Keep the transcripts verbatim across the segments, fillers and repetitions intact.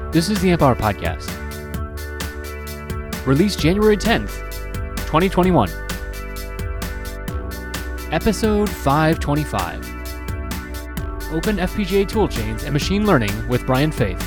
This is the Amp Hour Podcast. Released January tenth, twenty twenty-one. Episode five twenty-five. Open F P G A Toolchains and Machine Learning with Brian Faith.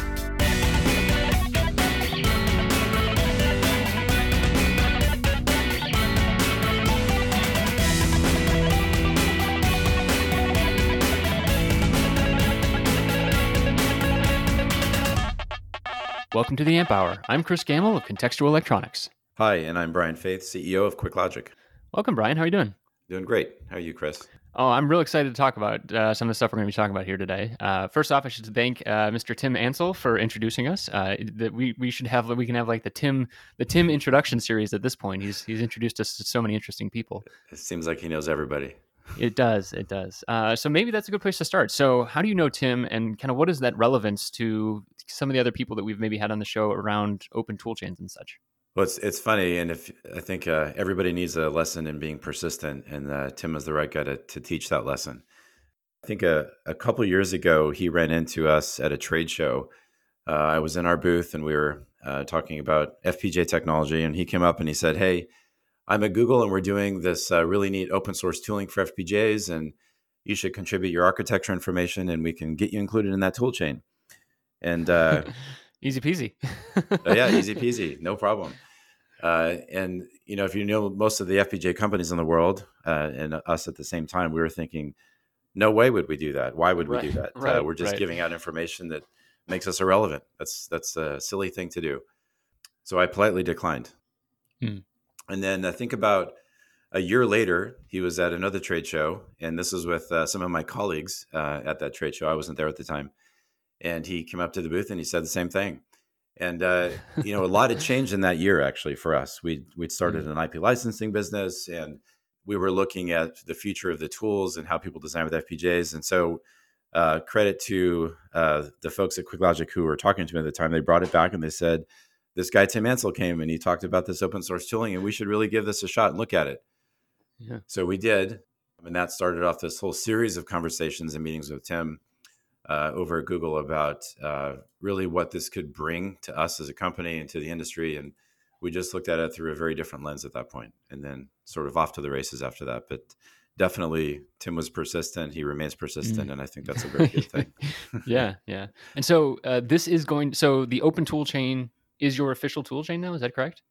Welcome to the Amp Hour. I'm Chris Gamble of Contextual Electronics. Hi, and I'm Brian Faith, C E O of QuickLogic. Welcome, Brian. How are you doing? Doing great. How are you, Chris? Oh, I'm real excited to talk about uh, some of the stuff we're going to be talking about here today. Uh, first off, I should thank uh, Mister Tim Ansel for introducing us. Uh, that we we should have we can have like the Tim the Tim introduction series at this point. He's he's introduced us to so many interesting people. It seems like he knows everybody. It does. It does. Uh, so maybe that's a good place to start. So how do you know Tim, and kind of what is that relevance to some of the other people that we've maybe had on the show around open toolchains and such? Well, it's it's funny, and if I think uh, everybody needs a lesson in being persistent, and uh, Tim is the right guy to, to teach that lesson. I think a, a couple years ago, he ran into us at a trade show. Uh, I was in our booth, and we were uh, talking about F P G A technology, and he came up and he said, "Hey, I'm at Google, and we're doing this uh, really neat open source tooling for F P G As, and you should contribute your architecture information, and we can get you included in that toolchain." And uh, easy peasy. uh, yeah, easy peasy, no problem. Uh, and you know, if you know most of the F P G A companies in the world, uh, and us at the same time, we were thinking, no way would we do that. Why would we right, do that? Right, uh, we're just right. giving out information that makes us irrelevant. That's that's a silly thing to do. So I politely declined. Hmm. And then I think about a year later, he was at another trade show, and this was with uh, some of my colleagues uh, at that trade show. I wasn't there at the time. And he came up to the booth and he said the same thing. And, uh, you know, a lot had changed in that year, actually, for us. We'd, we'd started an I P licensing business, and we were looking at the future of the tools and how people design with F P G As. And so uh, credit to uh, the folks at QuickLogic who were talking to me at the time. They brought it back and they said, this guy, Tim Ansel, came and he talked about this open source tooling, and we should really give this a shot and look at it. Yeah. So we did. And that started off this whole series of conversations and meetings with Tim Uh, over at Google about uh, really what this could bring to us as a company and to the industry. And we just looked at it through a very different lens at that point, and then sort of off to the races after that. But definitely Tim was persistent. He remains persistent. Mm. And I think that's a very good thing. yeah. Yeah. And so uh, this is going, so the open tool chain is your official tool chain now. Is that correct?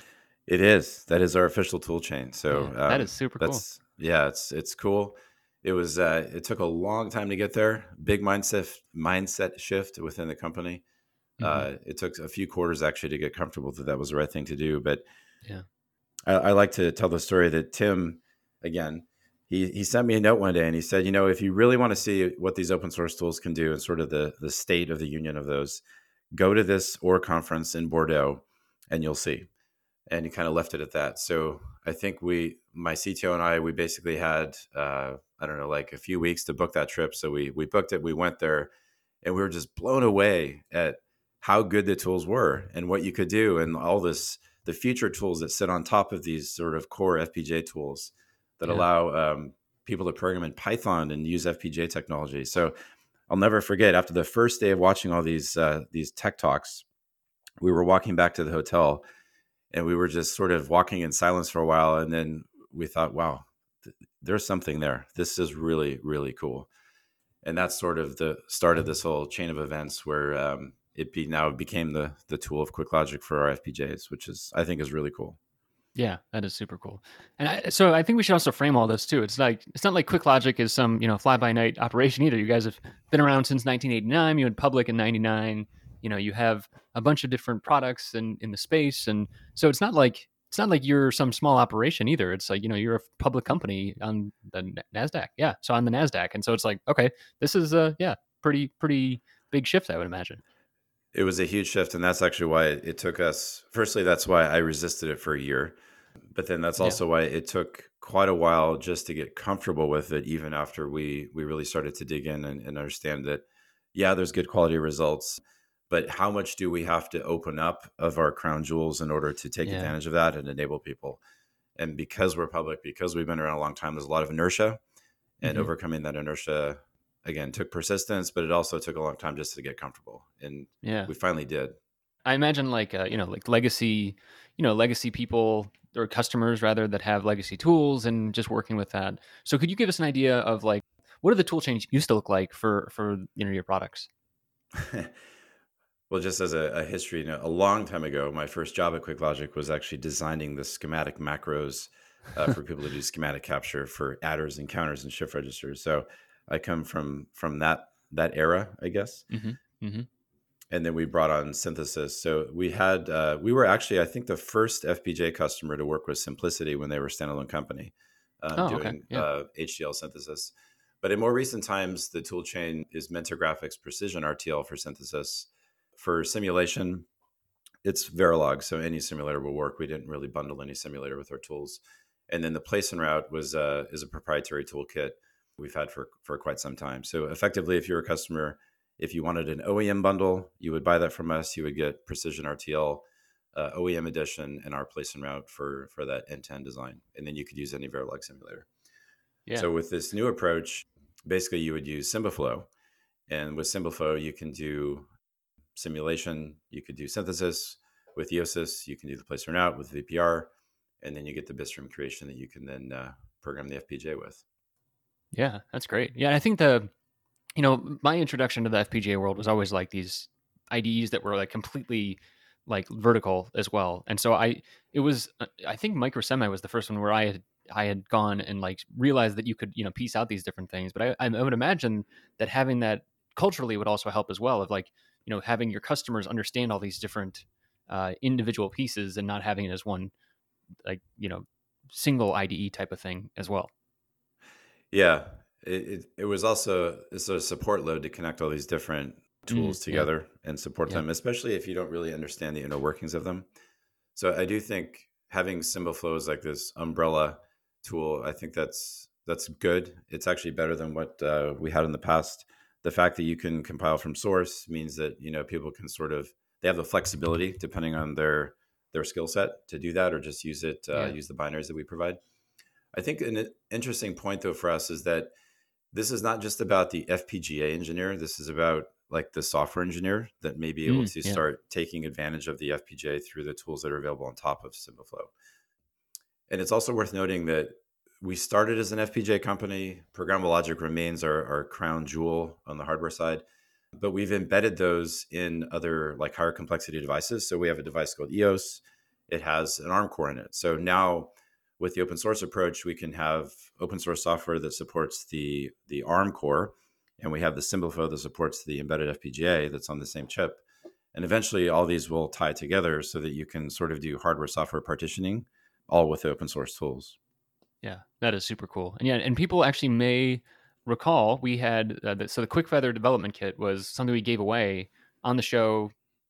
It is. That is our official tool chain. So yeah, that um, is super that's, cool. Yeah, it's, it's cool. It was. Uh, it took a long time to get there. Big mindset mindset shift within the company. Mm-hmm. Uh, it took a few quarters actually to get comfortable that that was the right thing to do. But yeah, I, I like to tell the story that Tim, again, he he sent me a note one day and he said, you know, if you really want to see what these open source tools can do and sort of the the state of the union of those, go to this O R conference in Bordeaux, and you'll see. And he kind of left it at that. So I think we, my C T O and I, we basically had, uh, I don't know, like a few weeks to book that trip. So we we booked it, we went there, and we were just blown away at how good the tools were and what you could do, and all this, the future tools that sit on top of these sort of core F P G A tools that yeah. allow um, people to program in Python and use F P G A technology. So I'll never forget, after the first day of watching all these uh, these tech talks, we were walking back to the hotel. And we were just sort of walking in silence for a while. And then we thought, wow, th- there's something there. This is really, really cool. And that's sort of the start of this whole chain of events where um, it be now became the the tool of QuickLogic for our F P G As, which is, I think, is really cool. Yeah, that is super cool. And I, so I think we should also frame all this too. It's like, it's not like QuickLogic is some, you know, fly by night operation either. You guys have been around since nineteen eighty-nine. You went public in ninety-nine. You know, you have a bunch of different products in, in the space. And so it's not like, it's not like you're some small operation either. It's like, you know, you're a public company on the NASDAQ. Yeah. So on the NASDAQ. And so it's like, okay, this is a, yeah, pretty, pretty big shift, I would imagine. It was a huge shift. And that's actually why it took us, firstly, that's why I resisted it for a year. But then that's also yeah. why it took quite a while just to get comfortable with it, even after we, we really started to dig in and, and understand that, yeah, there's good quality results. But how much do we have to open up of our crown jewels in order to take yeah. advantage of that and enable people? And because we're public, because we've been around a long time, there's a lot of inertia, and mm-hmm. overcoming that inertia again, took persistence, but it also took a long time just to get comfortable. And Yeah. we finally did. I imagine like uh, you know like legacy, you know legacy people or customers rather that have legacy tools and just working with that. So could you give us an idea of like what do the tool chains used to look like for for you know your products? Well, just as a, a history, you know, a long time ago, my first job at QuickLogic was actually designing the schematic macros uh, for people to do schematic capture for adders and counters and shift registers. So I come from from that that era, I guess. hmm hmm And then we brought on synthesis. So we had uh, we were actually, I think, the first F P G A customer to work with Simplicity when they were a standalone company, um, Oh, okay. doing Yeah. uh, H D L synthesis. But in more recent times, the tool chain is Mentor Graphics Precision R T L for synthesis. For simulation, it's Verilog, so any simulator will work. We didn't really bundle any simulator with our tools. And then the place and route was uh, is a proprietary toolkit we've had for for quite some time. So effectively, if you're a customer, if you wanted an O E M bundle, you would buy that from us. You would get Precision R T L, uh, O E M edition, and our place and route for for that end to end design. And then you could use any Verilog simulator. Yeah. So with this new approach, basically you would use SymbiFlow, and with SymbiFlow you can do simulation, you could do synthesis. With Eosys, you can do the place and route with V P R, and then you get the bitstream creation that you can then uh, program the F P G A with. Yeah, that's great. Yeah, I think the you know my introduction to the F P G A world was always like these I D Es that were like completely like vertical as well. And so I it was uh, I think Microsemi was the first one where I had I had gone and like realized that you could you know piece out these different things. But I I would imagine that having that culturally would also help as well. Of like you know having your customers understand all these different uh, individual pieces and not having it as one like you know single I D E type of thing as well. Yeah, it, it, it was also it's a support load to connect all these different Mm, tools yeah, together and support yeah, them, especially if you don't really understand the inner workings of them. So I do think having SymbiFlow as like this umbrella tool, I think that's that's good. It's actually better than what uh, we had in the past. The fact that you can compile from source means that you know people can sort of they have the flexibility depending on their their skill set to do that, or just use it uh, yeah. use the binaries that we provide. I think an interesting point though for us is that this is not just about the F P G A engineer. This is about like the software engineer that may be able Mm, to yeah. start taking advantage of the F P G A through the tools that are available on top of SymbiFlow. And it's also worth noting that we started as an F P G A company. Programmable logic remains our, our crown jewel on the hardware side, but we've embedded those in other like higher complexity devices. So we have a device called EOS. It has an ARM core in it. So now with the open source approach, we can have open source software that supports the the ARM core, and we have the SymbiFlow that supports the embedded F P G A that's on the same chip. And eventually, all these will tie together so that you can sort of do hardware software partitioning, all with open source tools. Yeah, that is super cool. And yeah, and people actually may recall we had uh, the, so the Quick Feather development kit was something we gave away on the show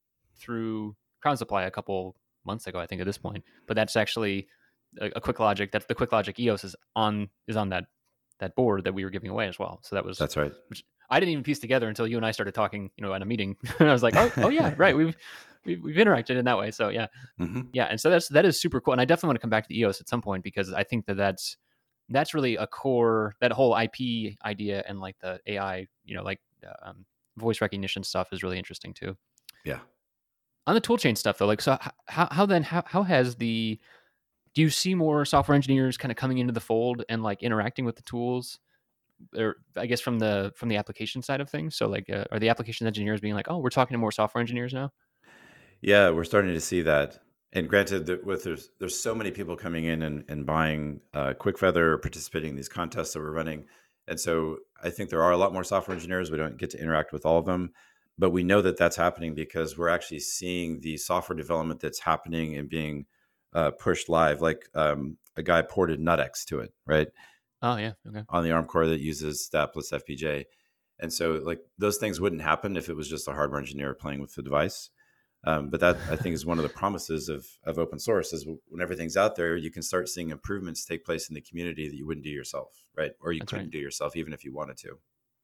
through Crown Supply a couple months ago, I think at this point. But that's actually a, a Quick Logic. That's the Quick Logic EOS is on is on that that board that we were giving away as well. So that was That's right. which I didn't even piece together until you and I started talking, you know, at a meeting. And I was like, oh, oh yeah, right. We've we've, we've interacted in that way. So yeah, hmm yeah. And so that's that is super cool. And I definitely want to come back to EOS at some point because I think that that's that's really a core that whole I P idea and like the A I, you know, like uh, um, voice recognition stuff is really interesting too. Yeah. On the toolchain stuff though, like so how how then how how has the do you see more software engineers kind of coming into the fold and like interacting with the tools or I guess from the from the application side of things? So like uh, are the application engineers being like, "Oh, we're talking to more software engineers now?" Yeah, we're starting to see that. And granted, that with there's there's so many people coming in and, and buying uh, Quick Feather, participating in these contests that we're running, and so I think there are a lot more software engineers. We don't get to interact with all of them, but we know that that's happening because we're actually seeing the software development that's happening and being uh, pushed live. Like um, a guy ported NutX to it, right, Oh, yeah. Okay. on the ARM core that uses that plus F P G A, and so like those things wouldn't happen if it was just a hardware engineer playing with the device. Um, but that I think is one of the promises of of open source is when everything's out there, you can start seeing improvements take place in the community that you wouldn't do yourself, right? Or you That's right. couldn't do yourself even if you wanted to.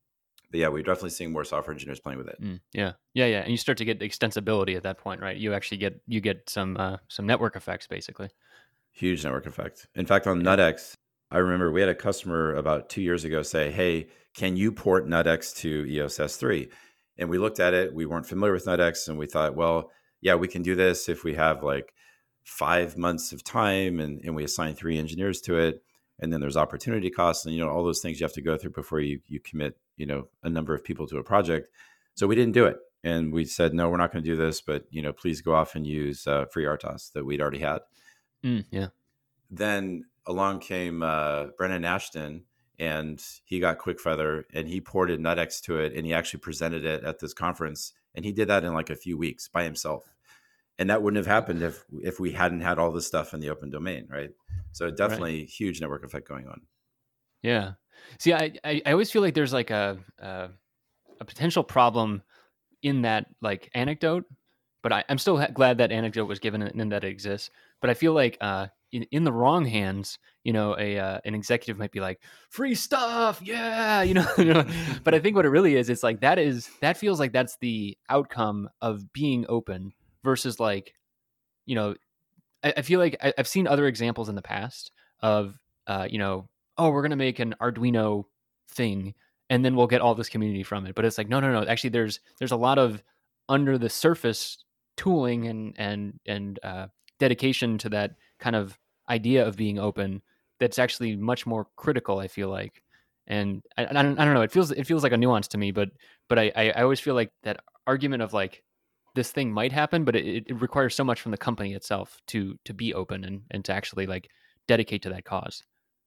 But yeah, we're definitely seeing more software engineers playing with it. Mm, yeah. Yeah, yeah. And you start to get extensibility at that point, right? You actually get you get some uh some network effects basically. Huge network effect. In fact, on Yeah. NutX, I remember we had a customer about two years ago say, "Hey, can you port NutX to E O S S three?" And we looked at it. We weren't familiar with NutX, and we thought, well, yeah, we can do this if we have like five months of time, and, and we assign three engineers to it. And then there's opportunity costs, and you know all those things you have to go through before you you commit you know a number of people to a project. So we didn't do it, and we said, no, we're not going to do this. But you know, please go off and use uh, FreeRTOS that we'd already had. Mm, yeah. Then along came uh, Brennan Ashton, and he got QuickFeather, and he ported NutX to it, and he actually presented it at this conference, and he did that in like a few weeks by himself. And that wouldn't have happened if if we hadn't had all this stuff in the open domain, right? So definitely right. Huge network effect going on. Yeah. See, I, I, I always feel like there's like a, a a potential problem in that like anecdote, but I, I'm still ha- glad that anecdote was given and that it exists. But I feel like uh, in, in the wrong hands, you know, a uh, an executive might be like, "Free stuff, yeah," you know. you know? But I think what it really is, it's like that is that feels like that's the outcome of being open versus like, you know, I, I feel like I, I've seen other examples in the past of, uh, you know, oh, we're gonna make an Arduino thing, and then we'll get all this community from it. But it's like, no, no, no. Actually, there's there's a lot of under the surface tooling and and and uh, dedication to that kind of idea of being open. That's actually much more critical. I feel like, and I, I don't I don't know. It feels it feels like a nuance to me, but but I I, I always feel like that argument of like this thing might happen, but it, it requires so much from the company itself to to be open and and to actually like dedicate to that cause.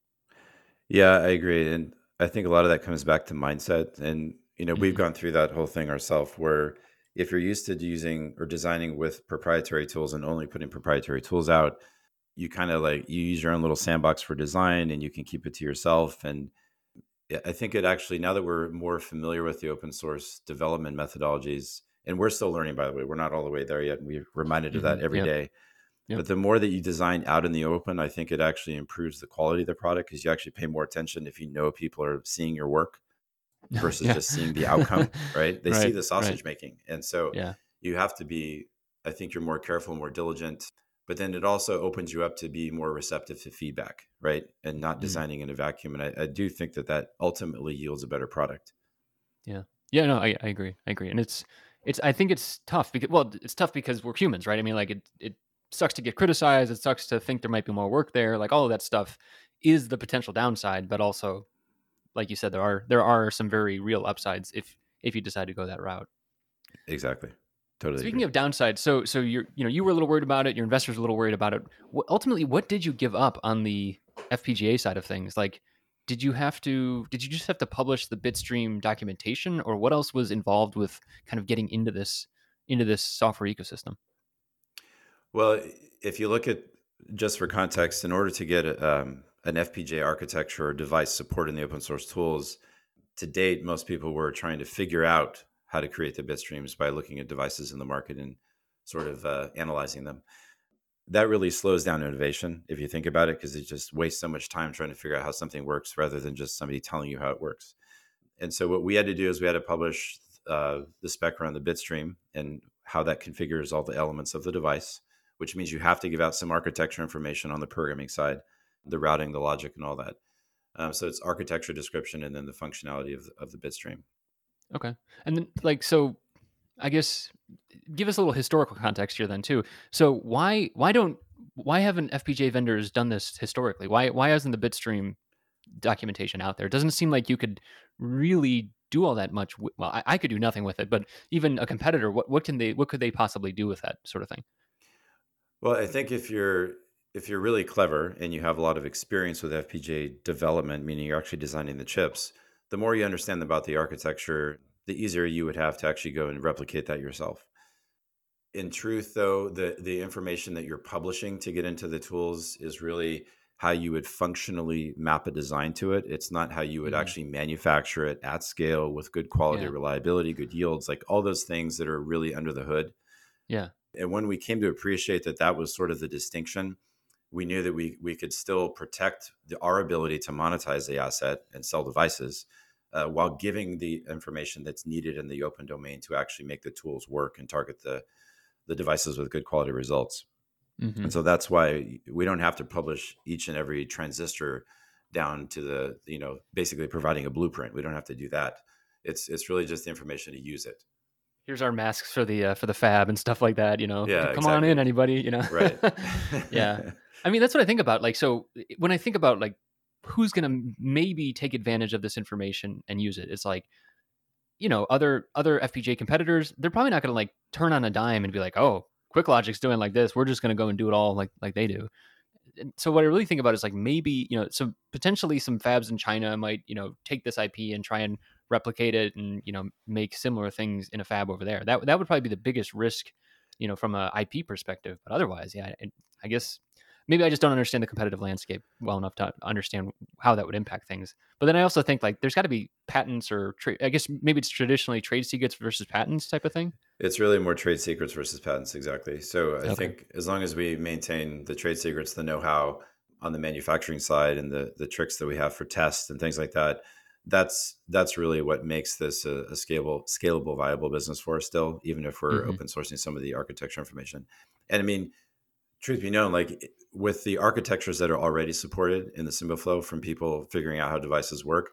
Yeah, I agree, and I think a lot of that comes back to mindset. And you know, we've Mm-hmm. gone through that whole thing ourselves, where if you're used to using or designing with proprietary tools and only putting proprietary tools out, you kind of like you use your own little sandbox for design, and you can keep it to yourself. And I think it actually, now that we're more familiar with the open source development methodologies, and we're still learning, by the way, we're not all the way there yet. And we're reminded of Mm-hmm. that every Yep. day. Yep. But the more that you design out in the open, I think it actually improves the quality of the product, because you actually pay more attention if you know people are seeing your work versus Yeah. just seeing the outcome, right? They see Right. the Right. sausage making. And so Yeah. you have to be, I think you're more careful, more diligent, but then it also opens you up to be more receptive to feedback, right? And not Mm. designing in a vacuum. And I, I do think that that ultimately yields a better product. Yeah. Yeah. No, I, I agree. I agree. And it's, it's, I think it's tough because, well, it's tough because we're humans, right? I mean, like it, it sucks to get criticized. It sucks to think there might be more work there. Like all of that stuff is the potential downside, but also, like you said, there are, there are some very real upsides if, if you decide to go that route. Exactly. Totally Speaking agree. of downsides, so, so you're, you know, you were a little worried about it. Your investors were a little worried about it. What, ultimately, what did you give up on the F P G A side of things? Like, did you have to did you just have to publish the bitstream documentation, or what else was involved with kind of getting into this into this software ecosystem? Well, if you look at, just for context, in order to get um, an F P G A architecture or device support in the open source tools, to date, most people were trying to figure out how to create the bitstreams by looking at devices in the market and sort of uh, analyzing them. That really slows down innovation if you think about it, because it just wastes so much time trying to figure out how something works rather than just somebody telling you how it works. And so what we had to do is we had to publish uh, the spec around the bitstream and how that configures all the elements of the device, which means you have to give out some architecture information on the programming side, the routing, the logic, and all that. Um, so it's architecture description and then the functionality of, of the bitstream. Okay, and then like so, I guess give us a little historical context here then too. So why why don't why haven't F P G A vendors done this historically? Why why hasn't the bitstream documentation out there? It doesn't seem like you could really do all that much. With, well, I, I could do nothing with it, but even a competitor, what what can they what could they possibly do with that sort of thing? Well, I think if you're if you're really clever and you have a lot of experience with F P G A development, meaning you're actually designing the chips, the more you understand about the architecture, the easier you would have to actually go and replicate that yourself. In truth, though, the the information that you're publishing to get into the tools is really how you would functionally map a design to it. It's not how you would Mm, actually manufacture it at scale with good quality, yeah, reliability, good yields, like all those things that are really under the hood. yeah, And when we came to appreciate that that was sort of the distinction, we knew that we we could still protect the, our ability to monetize the asset and sell devices, uh, while giving the information that's needed in the open domain to actually make the tools work and target the the devices with good quality results. hmm And so that's why we don't have to publish each and every transistor down to the, you know, basically providing a blueprint. We don't have to do that. It's it's really just the information to use it. Here's our masks for the uh, for the fab and stuff like that. You know, Yeah, come on in, exactly. anybody. You know, Right. yeah. I mean, that's what I think about. Like, so when I think about like who's going to maybe take advantage of this information and use it, it's like, you know, other other F P G A competitors. They're probably not going to like turn on a dime and be like, oh, QuickLogic's doing like this. We're just going to go and do it all like like they do. And so what I really think about is like maybe, you know, so potentially some fabs in China might, you know, take this I P and try and replicate it and, you know, make similar things in a fab over there. That that would probably be the biggest risk, you know, from a I P perspective. But otherwise, yeah, I, I guess maybe I just don't understand the competitive landscape well enough to understand how that would impact things. But then I also think like there's got to be patents or tra- I guess maybe it's traditionally trade secrets versus patents type of thing. It's really more trade secrets versus patents, exactly. So I Okay. think as long as we maintain the trade secrets, the know-how on the manufacturing side, and the the tricks that we have for tests and things like that, that's that's really what makes this a, a scalable, scalable, viable business for us still, even if we're Mm-hmm. open sourcing some of the architecture information. And I mean, truth be known, like with the architectures that are already supported in the SymbiFlow from people figuring out how devices work,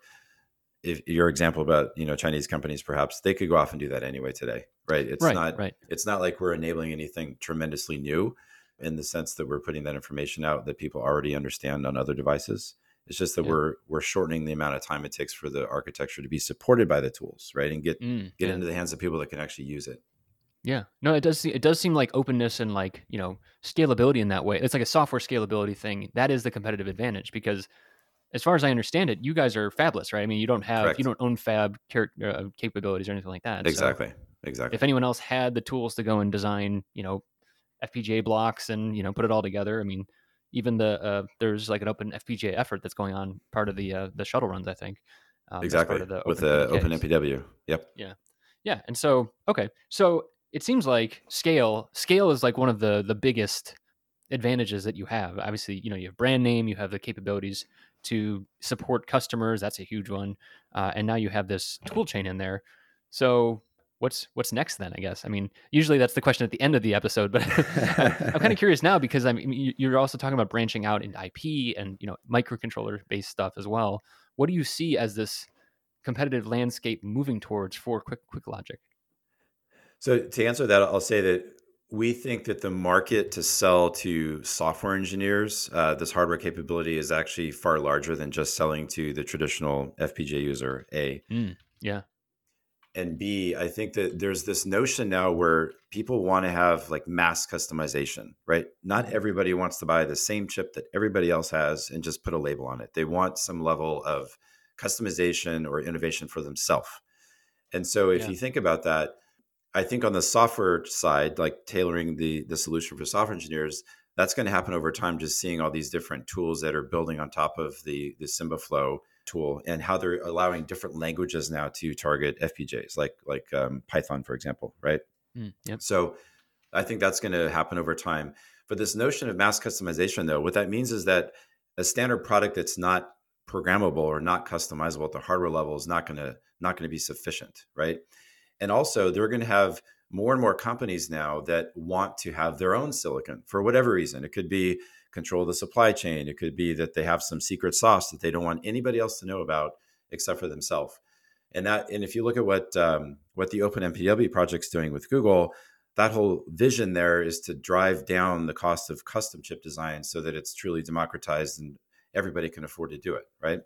if your example about, you know, Chinese companies, perhaps they could go off and do that anyway today, right? It's Right, not right. it's not like we're enabling anything tremendously new in the sense that we're putting that information out that people already understand on other devices. It's just that Yeah. we're we're shortening the amount of time it takes for the architecture to be supported by the tools, right? And get Mm, get yeah. into the hands of people that can actually use it. Yeah, no, it does. se- It does seem like openness and like, you know, scalability in that way. It's like a software scalability thing. That is the competitive advantage because, as far as I understand it, you guys are fabless, right? I mean, you don't have you Correct. don't own fab car- uh, capabilities or anything like that. So Exactly. Exactly. if anyone else had the tools to go and design, you know, F P G A blocks and, you know, put it all together, I mean, even the uh, there's like an open F P G A effort that's going on, part of the uh, the shuttle runs, I think, um, as part Exactly. of the With Open the Open P D Ks. M P W. Yep. Yeah. Yeah. And so, okay. So it seems like scale, scale is like one of the the biggest advantages that you have. Obviously, you know, you have brand name, you have the capabilities to support customers. That's a huge one. Uh, and now you have this tool chain in there. So what's what's next then, I guess? I mean, usually that's the question at the end of the episode, but I'm, I'm kind of curious now because I mean, you- you're also talking about branching out into I P and, you know, microcontroller based stuff as well. What do you see as this competitive landscape moving towards for Quick Quick Logic? So to answer that, I'll say that we think that the market to sell to software engineers, uh, this hardware capability is actually far larger than just selling to the traditional F P G A user, A. Mm, yeah. And B, I think that there's this notion now where people want to have like mass customization, right? Not everybody wants to buy the same chip that everybody else has and just put a label on it. They want some level of customization or innovation for themselves. And so if Yeah. you think about that, I think on the software side, like tailoring the the solution for software engineers, that's going to happen over time. Just seeing all these different tools that are building on top of the the SymbiFlow tool, and how they're allowing different languages now to target F P G As, like like um, Python, for example, right? Mm, yep. So I think that's going to happen over time. But this notion of mass customization, though, what that means is that a standard product that's not programmable or not customizable at the hardware level is not going to not going to be sufficient, right? And also, they're going to have more and more companies now that want to have their own silicon for whatever reason. It could be control the supply chain. It could be that they have some secret sauce that they don't want anybody else to know about except for themselves. And that, and if you look at what um, what the Open M P W project's doing with Google, that whole vision there is to drive down the cost of custom chip design so that it's truly democratized and everybody can afford to do it, right?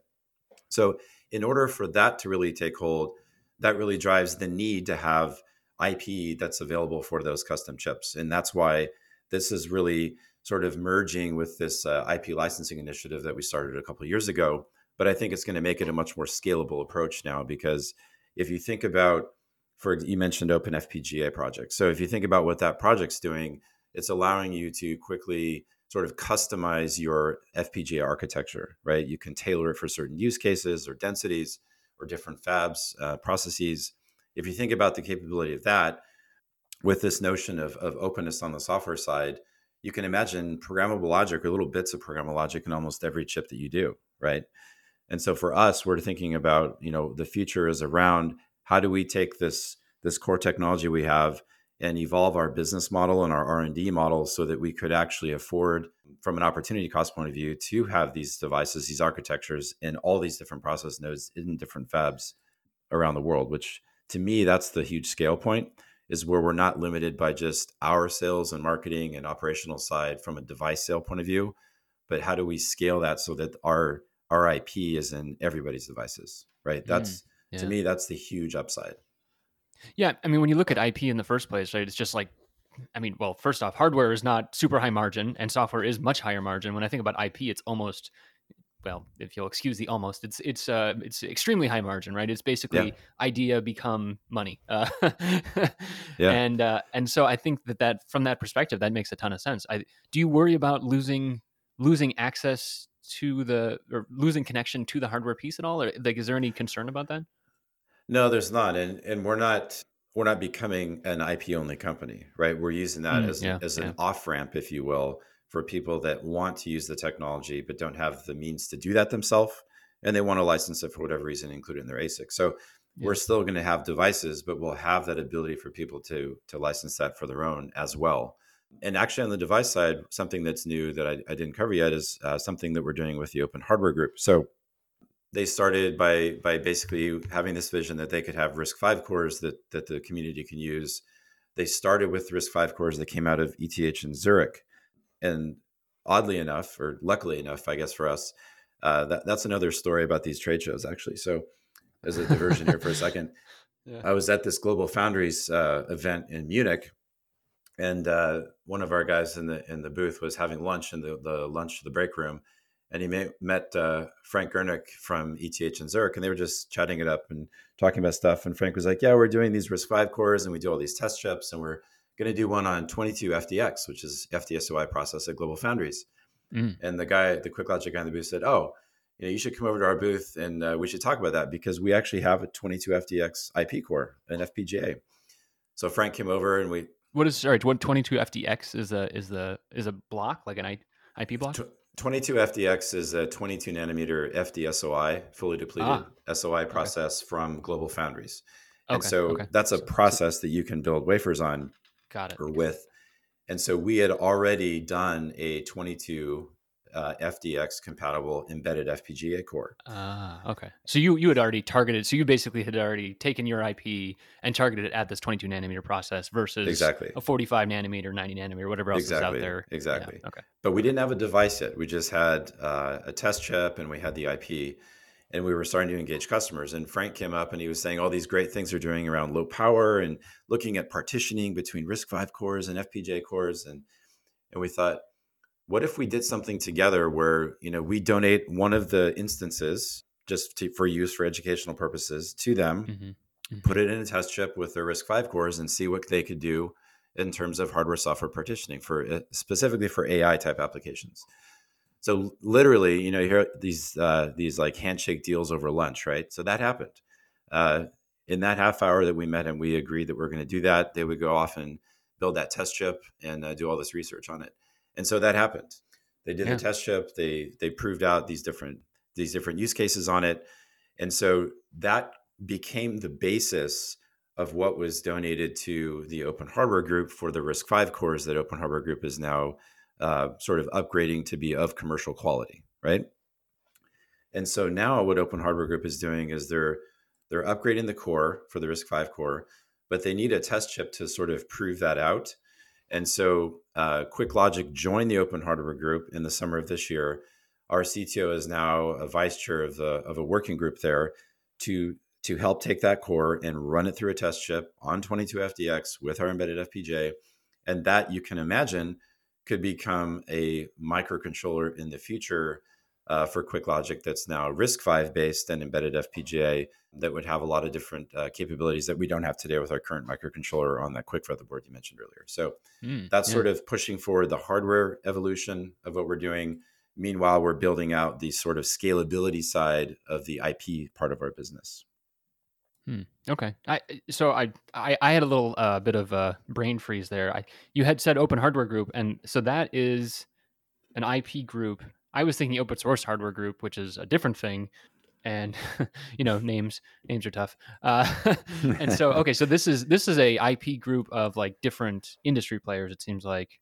So in order for that to really take hold, that really drives the need to have I P that's available for those custom chips. And that's why this is really sort of merging with this uh, I P licensing initiative that we started a couple of years ago. But I think it's going to make it a much more scalable approach now, because if you think about, for you mentioned Open F P G A project. So if you think about what that project's doing, it's allowing you to quickly sort of customize your F P G A architecture, right? You can tailor it for certain use cases or densities or different fabs, uh, processes. If you think about the capability of that, with this notion of, of openness on the software side, you can imagine programmable logic or little bits of programmable logic in almost every chip that you do, right? And so for us, we're thinking about, you know, the future is around how do we take this this core technology we have and evolve our business model and our R and D model so that we could actually afford from an opportunity cost point of view to have these devices, these architectures in all these different process nodes in different fabs around the world, which to me, that's the huge scale point, is where we're not limited by just our sales and marketing and operational side from a device sale point of view, but how do we scale that so that our our I P is in everybody's devices, right? Mm, That's, yeah. to me, that's the huge upside. Yeah. I mean, when you look at I P in the first place, right, it's just like, I mean, well, first off, hardware is not super high margin and software is much higher margin. When I think about I P, it's almost, well, if you'll excuse the almost, it's it's uh it's extremely high margin, right? It's Yeah. basically idea become money, uh, Yeah. and uh, and so I think that that from that perspective, that makes a ton of sense. I do you worry about losing losing access to the or losing connection to the hardware piece at all, or like is there any concern about that? No, there's not. And and we're not we're not becoming an I P only company, right? We're using that Mm, as an yeah, as yeah, an off-ramp, if you will, for people that want to use the technology but don't have the means to do that themselves. And they want to license it for whatever reason, including their A S I C. So we're yeah. still going to have devices, but we'll have that ability for people to to license that for their own as well. And actually, on the device side, something that's new that I, I didn't cover yet is uh, something that we're doing with the Open Hardware Group. So they started by by basically having this vision that they could have risk five cores that that the community can use. They started with risk five cores that came out of E T H and Zurich. And oddly enough, or luckily enough, I guess for us, uh, that, that's another story about these trade shows, actually. So as a diversion here for a second, Yeah. I was at this Global Foundries uh, event in Munich, and uh, one of our guys in the in the booth was having lunch in the, the lunch the break room, and he may, met uh, Frank Gernick from E T H and Zurich, and they were just chatting it up and talking about stuff. And Frank was like, "Yeah, we're doing these risk five cores, and we do all these test chips, and we're going to do one on twenty-two F D X, which is F D S O I process at Global Foundries." Mm. And the guy, the QuickLogic guy in the booth said, "Oh, you know, you should come over to our booth and uh, we should talk about that because we actually have a twenty-two F D X I P core, an F P G A." So Frank came over and we What is sorry? What twenty-two F D X is a is the is a block like an I, IP block? tw- twenty-two F D X is a twenty-two nanometer F D S O I, fully depleted Ah, S O I okay, process from Global Foundries. And okay, so okay. that's a So, so process that you can build wafers on got it. or with. And so we had already done a twenty-two uh, F D X compatible embedded F P G A core. Ah, okay. So you you had already targeted. So you basically had already taken your I P and targeted it at this twenty-two nanometer process versus Exactly. a forty-five nanometer, ninety nanometer, whatever else is out Exactly. there. Yeah. Exactly. Okay. But we Okay. didn't have a device yet. We just had uh, a test chip and we had the I P and we were starting to engage customers. And Frank came up and he was saying all these great things they're doing around low power and looking at partitioning between risk five cores and F P G A cores. And, and we thought, what if we did something together where, you know, we donate one of the instances just to, for use for educational purposes to them, Mm-hmm. put it in a test chip with their risk five cores and see what they could do in terms of hardware software partitioning for uh, specifically for A I type applications. So literally, you know, you hear these uh, these like handshake deals over lunch, right? So that happened. Uh, in that half hour that we met and we agreed that we're going to do that, they would go off and build that test chip and uh, do all this research on it. And so that happened. They did Yeah. the test chip. They they proved out these different these different use cases on it, and so that became the basis of what was donated to the Open Hardware Group for the risk five cores that Open Hardware Group is now uh, sort of upgrading to be of commercial quality, right? And so now what Open Hardware Group is doing is they're they're upgrading the core for the risk five core, but they need a test chip to sort of prove that out. And so uh, QuickLogic joined the Open Hardware Group in the summer of this year. Our C T O is now a vice chair of, the, of a working group there to, to help take that core and run it through a test chip on twenty-two F D X with our embedded F P G A. And that, you can imagine, could become a microcontroller in the future uh, for QuickLogic that's now risk five based and embedded F P G A that would have a lot of different uh, capabilities that we don't have today with our current microcontroller on that QuickFeather board you mentioned earlier. So Mm, that's yeah. sort of pushing forward the hardware evolution of what we're doing. Meanwhile, we're building out the sort of scalability side of the I P part of our business. Hmm. Okay. I so I, I I had a little uh, bit of a brain freeze there. I you had said Open Hardware Group, and so that is an I P group. I was thinking open source hardware group, which is a different thing. And you know, names names are tough. Uh, and so okay, so this is this is a I P group of like different industry players. It seems like.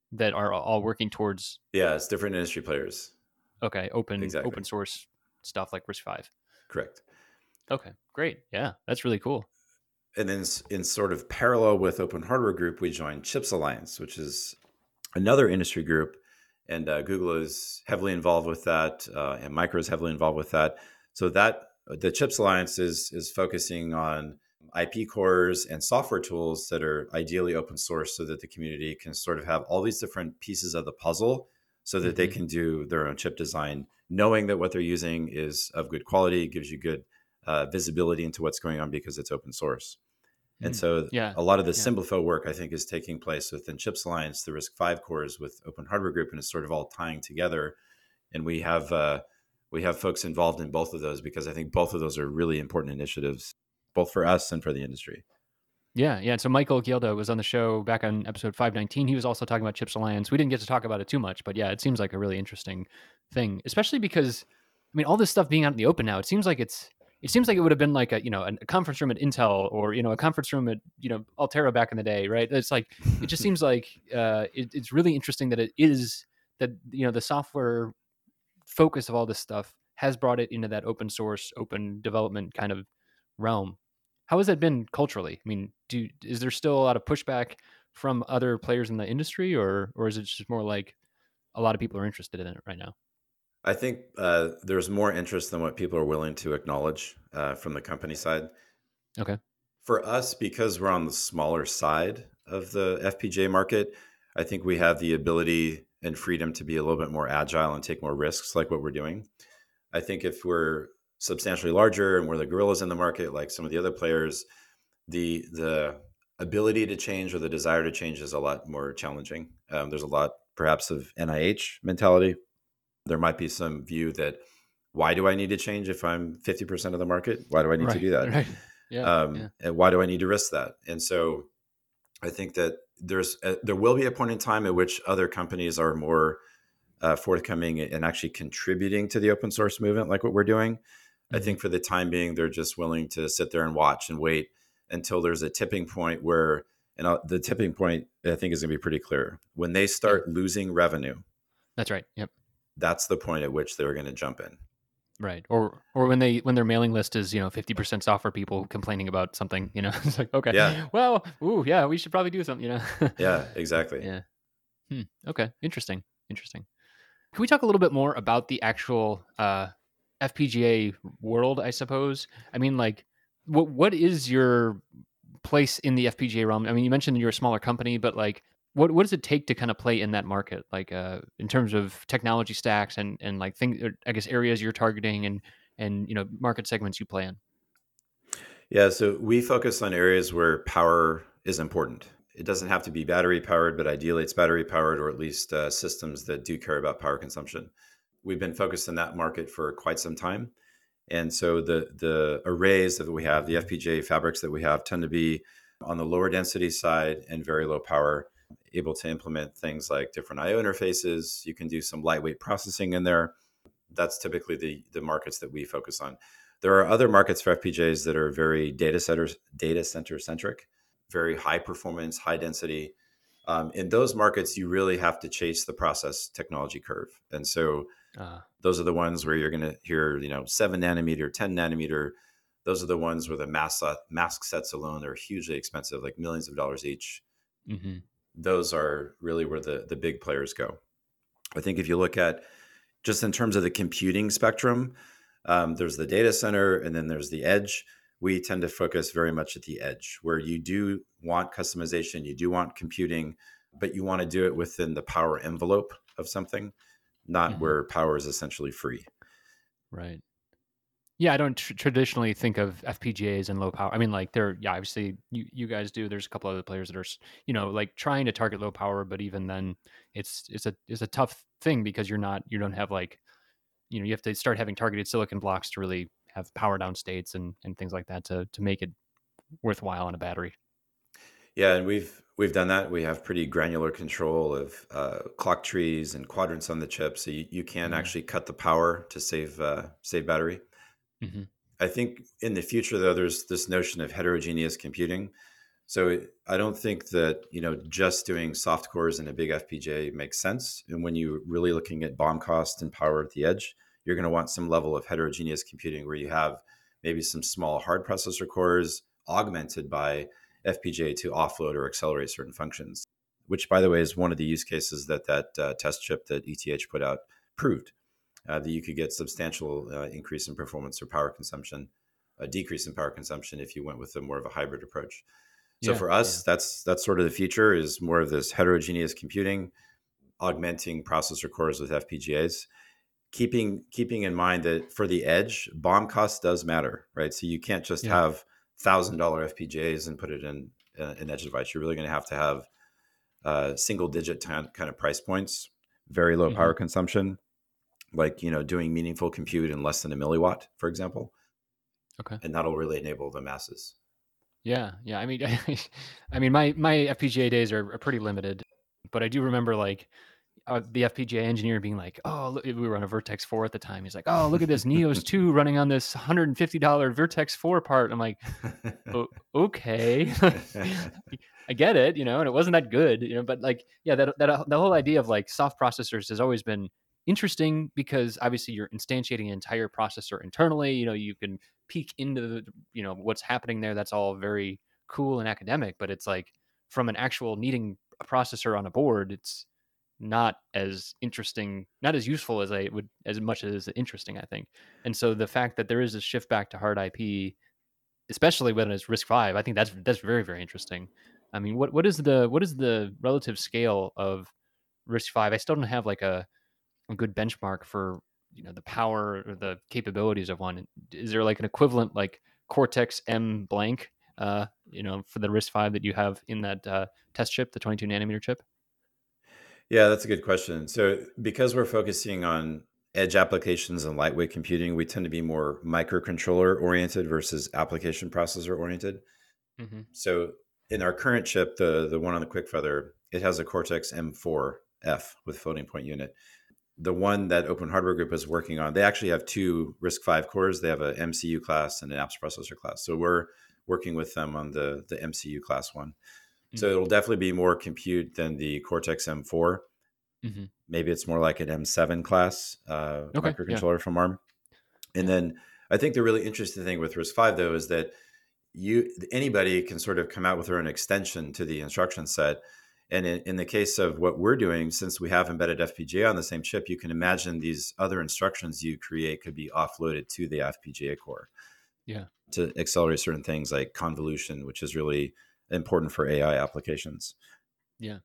that are all working towards Yeah, it's different industry players. okay open Exactly. open source stuff like RISC-V. Correct. Okay, great. Yeah, that's really cool. And then in sort of parallel with Open Hardware Group, we joined Chips Alliance, which is another industry group. And uh, Google is heavily involved with that, uh, and Micro is heavily involved with that. So that the Chips Alliance is, is focusing on I P cores and software tools that are ideally open source so that the community can sort of have all these different pieces of the puzzle so that Mm-hmm. they can do their own chip design, knowing that what they're using is of good quality, gives you good uh, visibility into what's going on because it's open source. And Mm. so Yeah, a lot of the yeah. SymBlefo work, I think, is taking place within Chips Alliance, the RISC-V cores with Open Hardware Group, and it's sort of all tying together. And we have uh, we have folks involved in both of those because I think both of those are really important initiatives, both for us and for the industry. Yeah, yeah. So Michael Gielda was on the show back on episode five nineteen. He was also talking about Chips Alliance. We didn't get to talk about it too much, but yeah, it seems like a really interesting thing, especially because, I mean, all this stuff being out in the open now, it seems like it's, it seems like it would have been like a, you know, a conference room at Intel or, you know, a conference room at, you know, Altera back in the day, right? It's like, it just seems like uh, it, it's really interesting that it is that, you know, the software focus of all this stuff has brought it into that open source, open development kind of realm. How has that been culturally? I mean, do is there still a lot of pushback from other players in the industry, or or is it just more like a lot of people are interested in it right now? I think uh, there's more interest than what people are willing to acknowledge uh, from the company side. Okay. For us, because we're on the smaller side of the F P G A market, I think we have the ability and freedom to be a little bit more agile and take more risks like what we're doing. I think if we're substantially larger and we're the gorillas in the market, like some of the other players, the the ability to change or the desire to change is a lot more challenging. Um, there's a lot, perhaps, of N I H mentality. There might be some view that why do I need to change if I'm fifty percent of the market? Why do I need to Right. do that? Right. Yeah. Yeah. Um, and why do I need to risk that? And so I think that there's a, there will be a point in time at which other companies are more uh, forthcoming and actually contributing to the open source movement, like what we're doing. I Mm-hmm. think for the time being, they're just willing to sit there and watch and wait until there's a tipping point where, and uh, the tipping point I think is going to be pretty clear. When they Yeah. start losing revenue, That's right. Yep. that's the point at which they're going to jump in. Right. Or or when they when their mailing list is, you know, fifty percent software people complaining about something, you know. It's like, okay. Yeah, Well, ooh, yeah, we should probably do something, you know. yeah, exactly. Yeah. Hmm. Okay. Interesting. Interesting. Can we talk a little bit more about the actual uh, F P G A world? I suppose. I mean, like, what what is your place in the F P G A realm? I mean, you mentioned you're a smaller company, but like, what what does it take to kind of play in that market? Like, uh, in terms of technology stacks and and like things, I guess areas you're targeting and and you know market segments you play in. Yeah, so we focus on areas where power is important. It doesn't have to be battery powered, but ideally it's battery powered or at least uh, systems that do care about power consumption. We've been focused in that market for quite some time. And so the the arrays that we have, the F P G A fabrics that we have, tend to be on the lower density side and very low power, able to implement things like different I O interfaces. You can do some lightweight processing in there. That's typically the the markets that we focus on. There are other markets for F P G As that are very data centers, data center centric, very high performance, high density. Um, in those markets, you really have to chase the process technology curve, and so Uh, those are the ones where you're going to hear, you know, seven nanometer, ten nanometer. Those are the ones where the mask mask sets alone are hugely expensive, like millions of dollars each. mm-hmm. Those are really where the the big players go. I think if you look at just in terms of the computing spectrum, um, there's the data center and then there's the edge. We tend to focus very much at the edge where you do want customization, you do want computing, but you want to do it within the power envelope of something, not Mm-hmm. where power is essentially free. Right. Yeah, I don't tr- traditionally think of F P G As and low power. I mean, like they're yeah, obviously you you guys do. There's a couple other players that are s- you know like trying to target low power, but even then, it's it's a it's a tough thing because you're not you don't have like you know you have to start having targeted silicon blocks to really have power down states and and things like that to to make it worthwhile on a battery. Yeah, and we've we've done that. We have pretty granular control of uh, clock trees and quadrants on the chip, so you, you can Mm-hmm. actually cut the power to save uh, save battery. Mm-hmm. I think in the future, though, there's this notion of heterogeneous computing. So I don't think that, you know, just doing soft cores in a big F P G A makes sense. And when you're really looking at BOM cost and power at the edge, you're going to want some level of heterogeneous computing where you have maybe some small hard processor cores augmented by F P G A to offload or accelerate certain functions, which, by the way, is one of the use cases that that uh, test chip that E T H put out proved, uh, that you could get substantial uh, increase in performance or power consumption, a decrease in power consumption if you went with a more of a hybrid approach. So Yeah, for yeah, us, that's that's sort of the future, is more of this heterogeneous computing, augmenting processor cores with F P G As, keeping keeping in mind that for the edge, BOM cost does matter, right? So you can't just yeah. have thousand dollar F P G As and put it in uh, an edge device. You're really going to have to have uh, single digit kind of price points, very low Hmm. power consumption, like, you know, doing meaningful compute in less than a milliwatt, for example, Okay. and that'll really enable the masses. Yeah, yeah. I mean, I mean, my my F P G A days are, are pretty limited, but I do remember like uh, the F P G A engineer being like, "Oh, look, we were on a Vertex four at the time." He's like, "Oh, look at this Neos two running on this one hundred fifty dollars Vertex four part." I'm like, "O- "Okay, I get it, you know." And it wasn't that good, you know. But like, yeah, that that uh, the whole idea of like soft processors has always been interesting because obviously you're instantiating an entire processor internally. You know, you can peek into the, you know, what's happening there. That's all very cool and academic, but it's like from an actual needing a processor on a board, it's not as interesting, not as useful as I would, as much as interesting, I think. And so the fact that there is a shift back to hard I P, especially when it's RISC V, I think that's that's very very interesting. I mean, what what is the what is the relative scale of RISC V? I still don't have like a, a good benchmark for, you know, the power or the capabilities of one. Is there like an equivalent like Cortex M blank, uh, you know, for the RISC V that you have in that uh, test chip, the twenty-two nanometer chip? Yeah, that's a good question. So, because we're focusing on edge applications and lightweight computing, we tend to be more microcontroller oriented versus application processor oriented. Mm-hmm. So, in our current chip, the the one on the QuickFeather, it has a Cortex M four F with floating point unit. The one that Open Hardware Group is working on, they actually have two RISC V cores. They have a M C U class and an apps processor class. So we're working with them on the the M C U class one. So it'll definitely be more compute than the Cortex M four. Mm-hmm. Maybe it's more like an M seven class uh, Okay. Yeah. microcontroller from ARM. And Yeah. then I think the really interesting thing with RISC V though is that you anybody can sort of come out with their own extension to the instruction set. And in, in the case of what we're doing, since we have embedded F P G A on the same chip, you can imagine these other instructions you create could be offloaded to the F P G A core Yeah. to accelerate certain things like convolution, which is really important for A I applications. Yeah.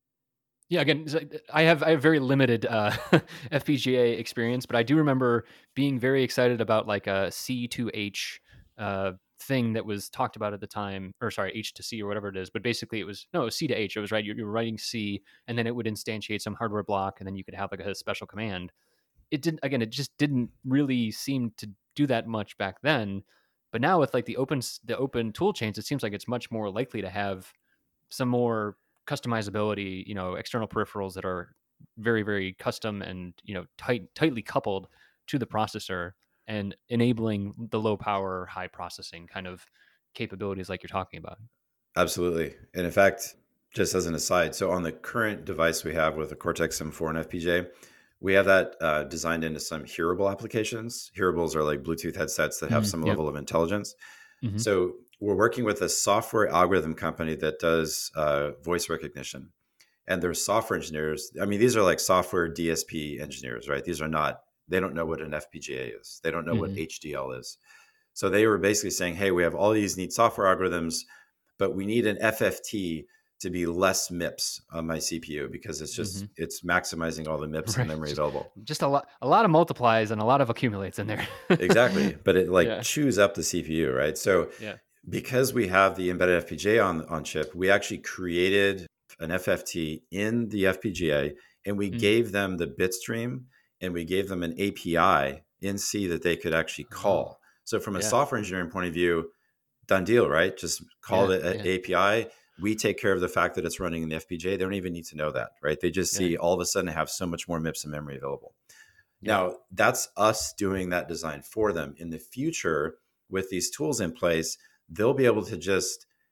Yeah, again, it's like, I have I have very limited uh, F P G A experience, but I do remember being very excited about like a C to H uh, thing that was talked about at the time, or sorry, H to C or whatever it is. But basically, it was no, it was C to H. It was right. You, you were writing C, and then it would instantiate some hardware block, and then you could have like a special command. It didn't. Again, it just didn't really seem to do that much back then. But now with like the open the open tool chains, it seems like it's much more likely to have some more customizability, you know, external peripherals that are very, very custom and, you know, tight, tightly coupled to the processor and enabling the low power, high processing kind of capabilities like you're talking about. Absolutely. And in fact, just as an aside, so on the current device we have with the Cortex M four and F P G A, we have that uh, designed into some hearable applications. Hearables are like Bluetooth headsets that have Mm, some yep. level of intelligence. Hmm. So we're working with a software algorithm company that does uh, voice recognition. And their software engineers, I mean, these are like software D S P engineers, right? These are not, they don't know what an F P G A is. They don't know what Hmm. H D L is. So they were basically saying, hey, we have all these neat software algorithms, but we need an F F T to be less M I P S on my C P U because it's just, Hmm. it's maximizing all the M I P S and Right. memory Just, available. just a lot, a lot of multiplies and a lot of accumulates in there. Exactly. But it like Yeah. chews up the C P U, right? So Yeah. because we have the embedded F P G A on, on chip, we actually created an F F T in the F P G A and we Mm. gave them the bit stream and we gave them an A P I in C that they could actually Oh, call. So from a yeah. software engineering point of view, done deal, right? Just call Yeah. it an Yeah. A P I. We take care of the fact that it's running in the F P G A. They don't even need to know that, right? They just Yeah. see all of a sudden have so much more M I P S and memory available. Yeah. Now, that's us doing that design for them. In the future, with these tools in place, they'll be able to just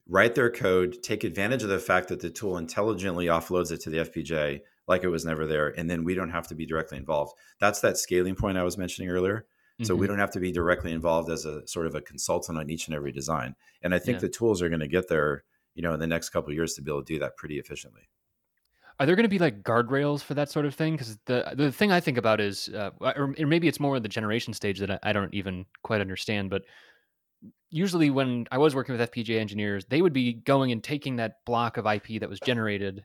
write their code, take advantage of the fact that the tool intelligently offloads it to the F P G A like it was never there, and then we don't have to be directly involved. That's that scaling point I was mentioning earlier. So Mm-hmm. we don't have to be directly involved as a sort of a consultant on each and every design. And I think Yeah. the tools are going to get there, you know, in the next couple of years to be able to do that pretty efficiently. Are there going to be like guardrails for that sort of thing? Because the the thing I think about is, uh, or, or maybe it's more in the generation stage that I, I don't even quite understand. But usually, when I was working with F P G A engineers, they would be going and taking that block of I P that was generated,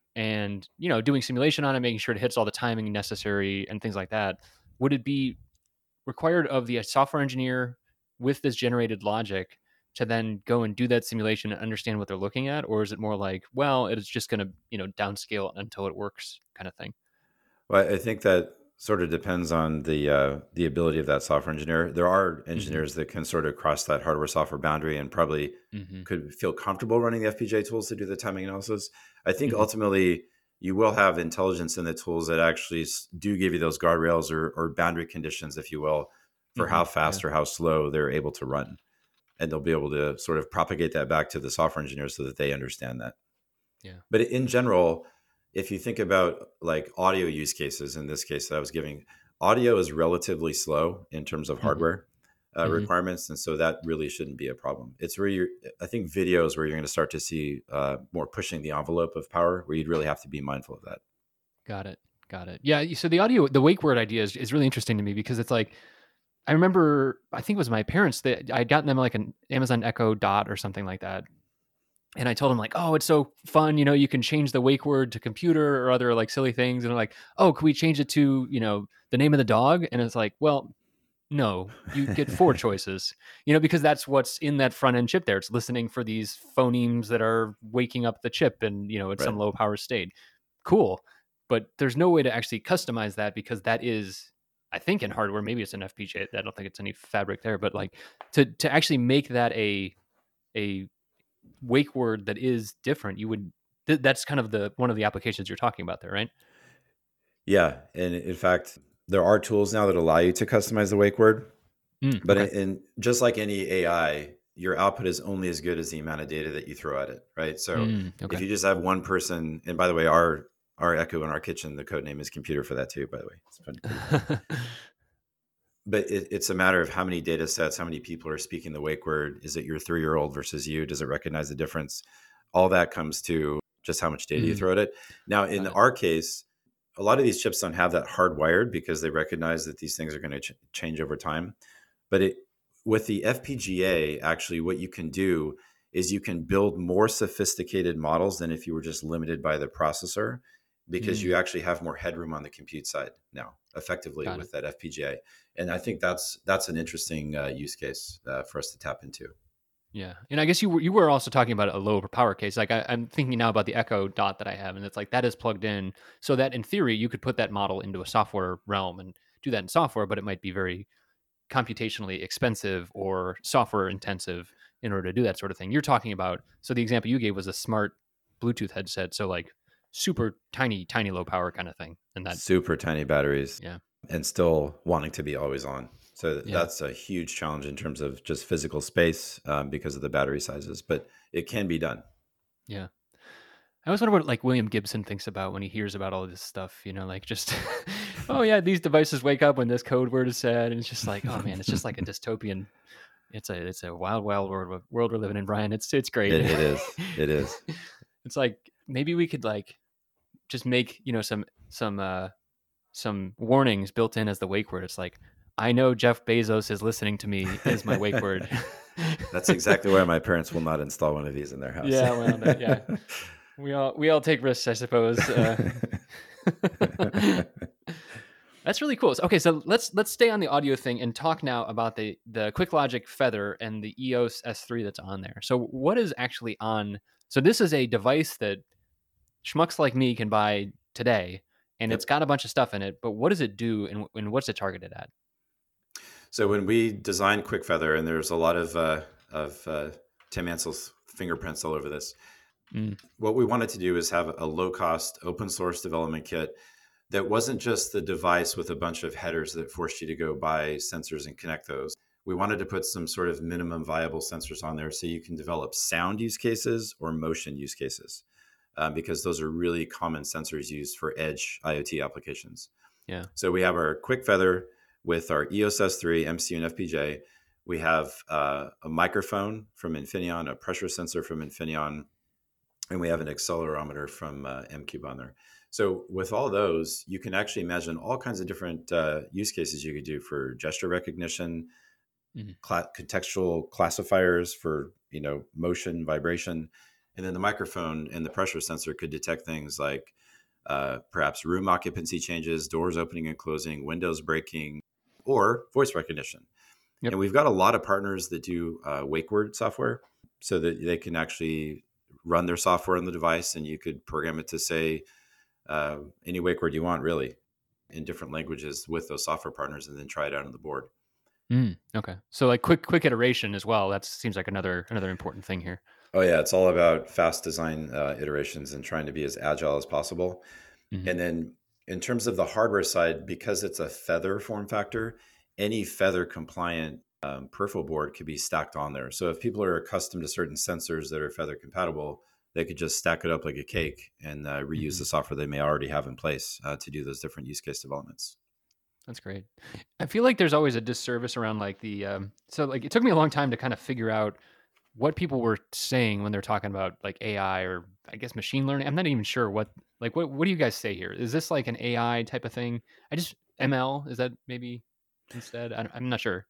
and you know, doing simulation on it, making sure it hits all the timing necessary and things like that. Would it be required of the software engineer with this generated logic to then go and do that simulation and understand what they're looking at, or is it more like, well, it's just going to, you know, downscale until it works kind of thing? Well, I think that sort of depends on the uh, the ability of that software engineer. There are Mm-hmm. engineers that can sort of cross that hardware software boundary and probably Mm-hmm. could feel comfortable running the F P G A tools to do the timing analysis. I think Mm-hmm. ultimately you will have intelligence in the tools that actually do give you those guardrails or, or boundary conditions, if you will, for Mm-hmm. how Yeah. fast or how slow they're able to run. And they'll be able to sort of propagate that back to the software engineers so that they understand that. Yeah. But in general, if you think about like audio use cases, in this case that I was giving, audio is relatively slow in terms of Mm-hmm. hardware uh, Mm-hmm. requirements. And so that really shouldn't be a problem. It's where you're, I think video is where you're going to start to see uh, more pushing the envelope of power, where you'd really have to be mindful of that. Got it. Got it. Yeah. So the audio, the wake word idea is, is really interesting to me because it's like, I remember, I think it was my parents that I had gotten them like an Amazon Echo Dot or something like that. And I told them like, oh, it's so fun. You know, you can change the wake word to computer or other like silly things. And they're like, oh, can we change it to, you know, the name of the dog? And it's like, well, no, you get four choices, you know, because that's what's in that front end chip there. It's listening for these phonemes that are waking up the chip and, you know, at some Right. low power state. Cool. But there's no way to actually customize that because that is, I think in hardware, maybe it's an F P G A. I don't think it's any fabric there, but like to, to actually make that a, a wake word that is different, you would, th- that's kind of the, one of the applications you're talking about there, right? Yeah. And in fact, there are tools now that allow you to customize the wake word. Mm, But in, okay. in just like any A I, your output is only as good as the amount of data that you throw at it, right? So Mm, if okay. you just have one person, and by the way, our our Echo in our kitchen, the code name is computer for that too. By the way, it's fun, pretty funny. But it, it's a matter of how many data sets, how many people are speaking the wake word. Is it your three year old versus you? Does it recognize the difference? All that comes to just how much data you mm, throw at it. Now, in got it. our case, a lot of these chips don't have that hardwired because they recognize that these things are going to ch- change over time. But it, with the F P G A, actually, what you can do is you can build more sophisticated models than if you were just limited by the processor, because Mm, you actually have more headroom on the compute side now, effectively got it. with that F P G A. And I think that's that's an interesting uh, use case uh, for us to tap into. Yeah, and I guess you were you were also talking about a lower power case. Like I, I'm thinking now about the Echo Dot that I have, and it's like that is plugged in, so that in theory you could put that model into a software realm and do that in software, but it might be very computationally expensive or software intensive in order to do that sort of thing. You're talking about, so the example you gave was a smart Bluetooth headset, so like super tiny, tiny low power kind of thing, and that Super tiny batteries yeah, and still wanting to be always on. So yeah, that's a huge challenge in terms of just physical space um, because of the battery sizes, but it can be done. yeah. I always wonder what like William Gibson thinks about when he hears about all this stuff, you know, like just oh yeah, these devices wake up when this code word is said, and it's just like, oh man, it's just like a dystopian. It's a it's a wild, wild world world we're living in, Brian. It's it's great. It, it is. It is. It's like maybe we could like just make, you know, some some uh some warnings built in as the wake word. It's like, I know Jeff Bezos is listening to me is my wake word. That's exactly why my parents will not install one of these in their house. Yeah, well, that, yeah. We all we all take risks, I suppose. Uh, that's really cool. So, okay, so let's let's stay on the audio thing and talk now about the the QuickLogic Feather and the E O S S three that's on there. So what is actually on? So this is a device that schmucks like me can buy today, and it's Yep. got a bunch of stuff in it. But what does it do, and, and what's it targeted at? So when we designed QuickFeather, and there's a lot of uh, of uh, Tim Ansel's fingerprints all over this, Mm, what we wanted to do is have a low cost open source development kit that wasn't just the device with a bunch of headers that forced you to go buy sensors and connect those. we wanted to put some sort of minimum viable sensors on there so you can develop sound use cases or motion use cases, uh, because those are really common sensors used for edge IoT applications. Yeah. So we have our Quick Feather with our E O S S three, M C U, and F P J. We have uh, a microphone from Infineon, a pressure sensor from Infineon, and we have an accelerometer from uh, M-Cube on there. So with all those, you can actually imagine all kinds of different uh, use cases you could do for gesture recognition, Mm-hmm. cl- contextual classifiers for, you know, motion, vibration. And then the microphone and the pressure sensor could detect things like uh, perhaps room occupancy changes, doors opening and closing, windows breaking, or voice recognition. Yep. And we've got a lot of partners that do uh, wake word software so that they can actually run their software on the device, and you could program it to say uh, any wake word you want, really, in different languages with those software partners, and then try it out on the board. Mm, okay. So like quick, quick iteration as well. That seems like another, another important thing here. Oh yeah, it's all about fast design uh, iterations and trying to be as agile as possible. Mm-hmm. And then in terms of the hardware side, because it's a Feather form factor, any Feather compliant um, peripheral board could be stacked on there. So if people are accustomed to certain sensors that are Feather compatible, they could just stack it up like a cake and uh, reuse Mm-hmm. the software they may already have in place uh, to do those different use case developments. That's great. I feel like there's always a disservice around like the, um, so like it took me a long time to kind of figure out what people were saying when they're talking about like A I or I guess machine learning. I'm not even sure what, like, what, what do you guys say here? Is this like an A I type of thing? I just, M L, is that maybe instead? I, I'm not sure.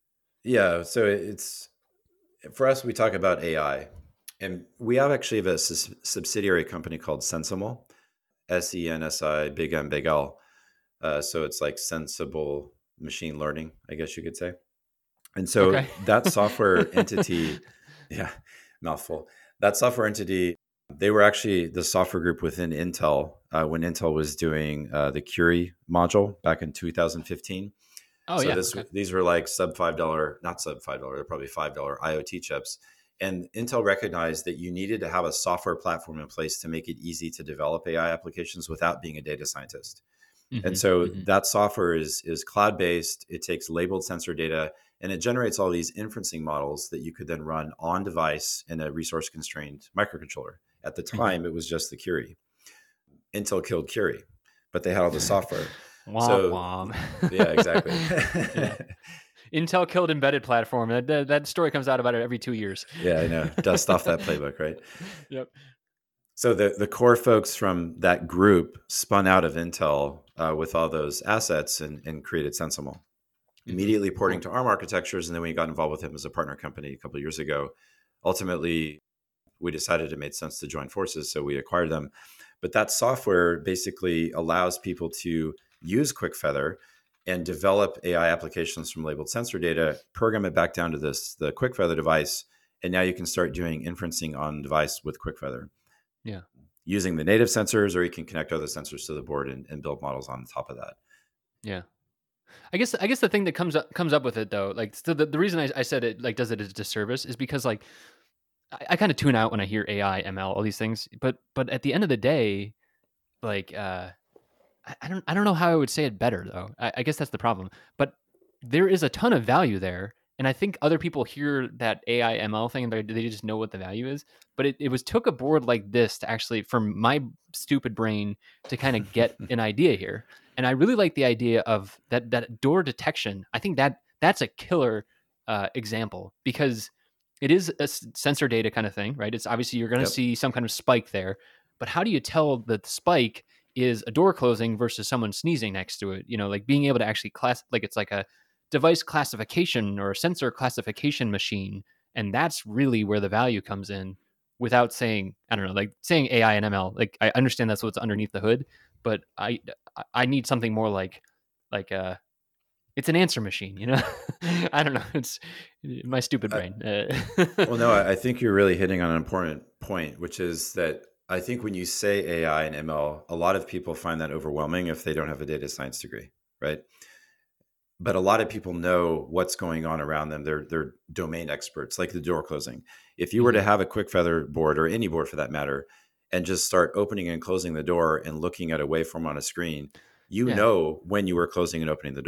Yeah, so it's, for us, we talk about A I, and we have actually have a sus- subsidiary company called Sensimal, S E N S I, big M, big L. Uh, so it's like sensible machine learning, I guess you could say. And so Okay. that software entity, yeah, mouthful. That software entity, they were actually the software group within Intel uh, when Intel was doing uh, the Curie module back in two thousand fifteen. Oh So yeah. this Okay. these were like sub five dollar, not sub five dollar, they're probably five dollar IoT chips. And Intel recognized that you needed to have a software platform in place to make it easy to develop A I applications without being a data scientist. Mm-hmm, And so mm-hmm. that software is is cloud based. It takes labeled sensor data and it generates all these inferencing models that you could then run on device in a resource constrained microcontroller. At the time, it was just the Curie. Intel killed Curie, but they had all the software. Womp So womp. yeah, exactly. Yeah. Intel killed embedded platform. That, that that story comes out about it every two years. Yeah, I know. Dust off that playbook, right? Yep. So the the core folks from that group spun out of Intel uh, with all those assets and, and created Sensimal, immediately Mm-hmm. porting Cool. to ARM architectures. And then we got involved with him as a partner company a couple of years ago. Ultimately, we decided it made sense to join forces, so we acquired them. But that software basically allows people to use Quick Feather and develop A I applications from labeled sensor data, program it back down to this the Quick Feather device, and now you can start doing inferencing on device with Quick Feather. Yeah. Using the native sensors, or you can connect other sensors to the board and, and build models on top of that. Yeah. I guess I guess the thing that comes up comes up with it though, like so the, the reason I, I said it like does it as a disservice is because like I, I kind of tune out when I hear A I, M L, all these things. But but at the end of the day, like uh I, I don't I don't know how I would say it better though. I, I guess that's the problem. But there is a ton of value there. And I think other people hear that A I M L thing and they, they just know what the value is. But it, it was took a board like this to actually, from my stupid brain, to kind of get an idea here. And I really like the idea of that that door detection. I think that that's a killer uh, example because it is a s- sensor data kind of thing, right? It's obviously you're going to Yep. see some kind of spike there, but how do you tell that the spike is a door closing versus someone sneezing next to it? You know, like being able to actually class, like it's like a device classification or a sensor classification machine, and that's really where the value comes in. Without saying, I don't know, like saying A I and M L. Like I understand that's what's underneath the hood, but I I need something more like like uh it's an answer machine, you know. I don't know. It's my stupid I, brain. Uh, well, no, I, I think you're really hitting on an important point, which is that I think when you say A I and M L, a lot of people find that overwhelming if they don't have a data science degree, right? But a lot of people know what's going on around them. They're they're domain experts, like the door closing. If you were to Mhm. have a Quick Feather board or any board for that matter, and just start opening and closing the door and looking at a waveform on a screen, you Yeah. know when you were closing and opening the door.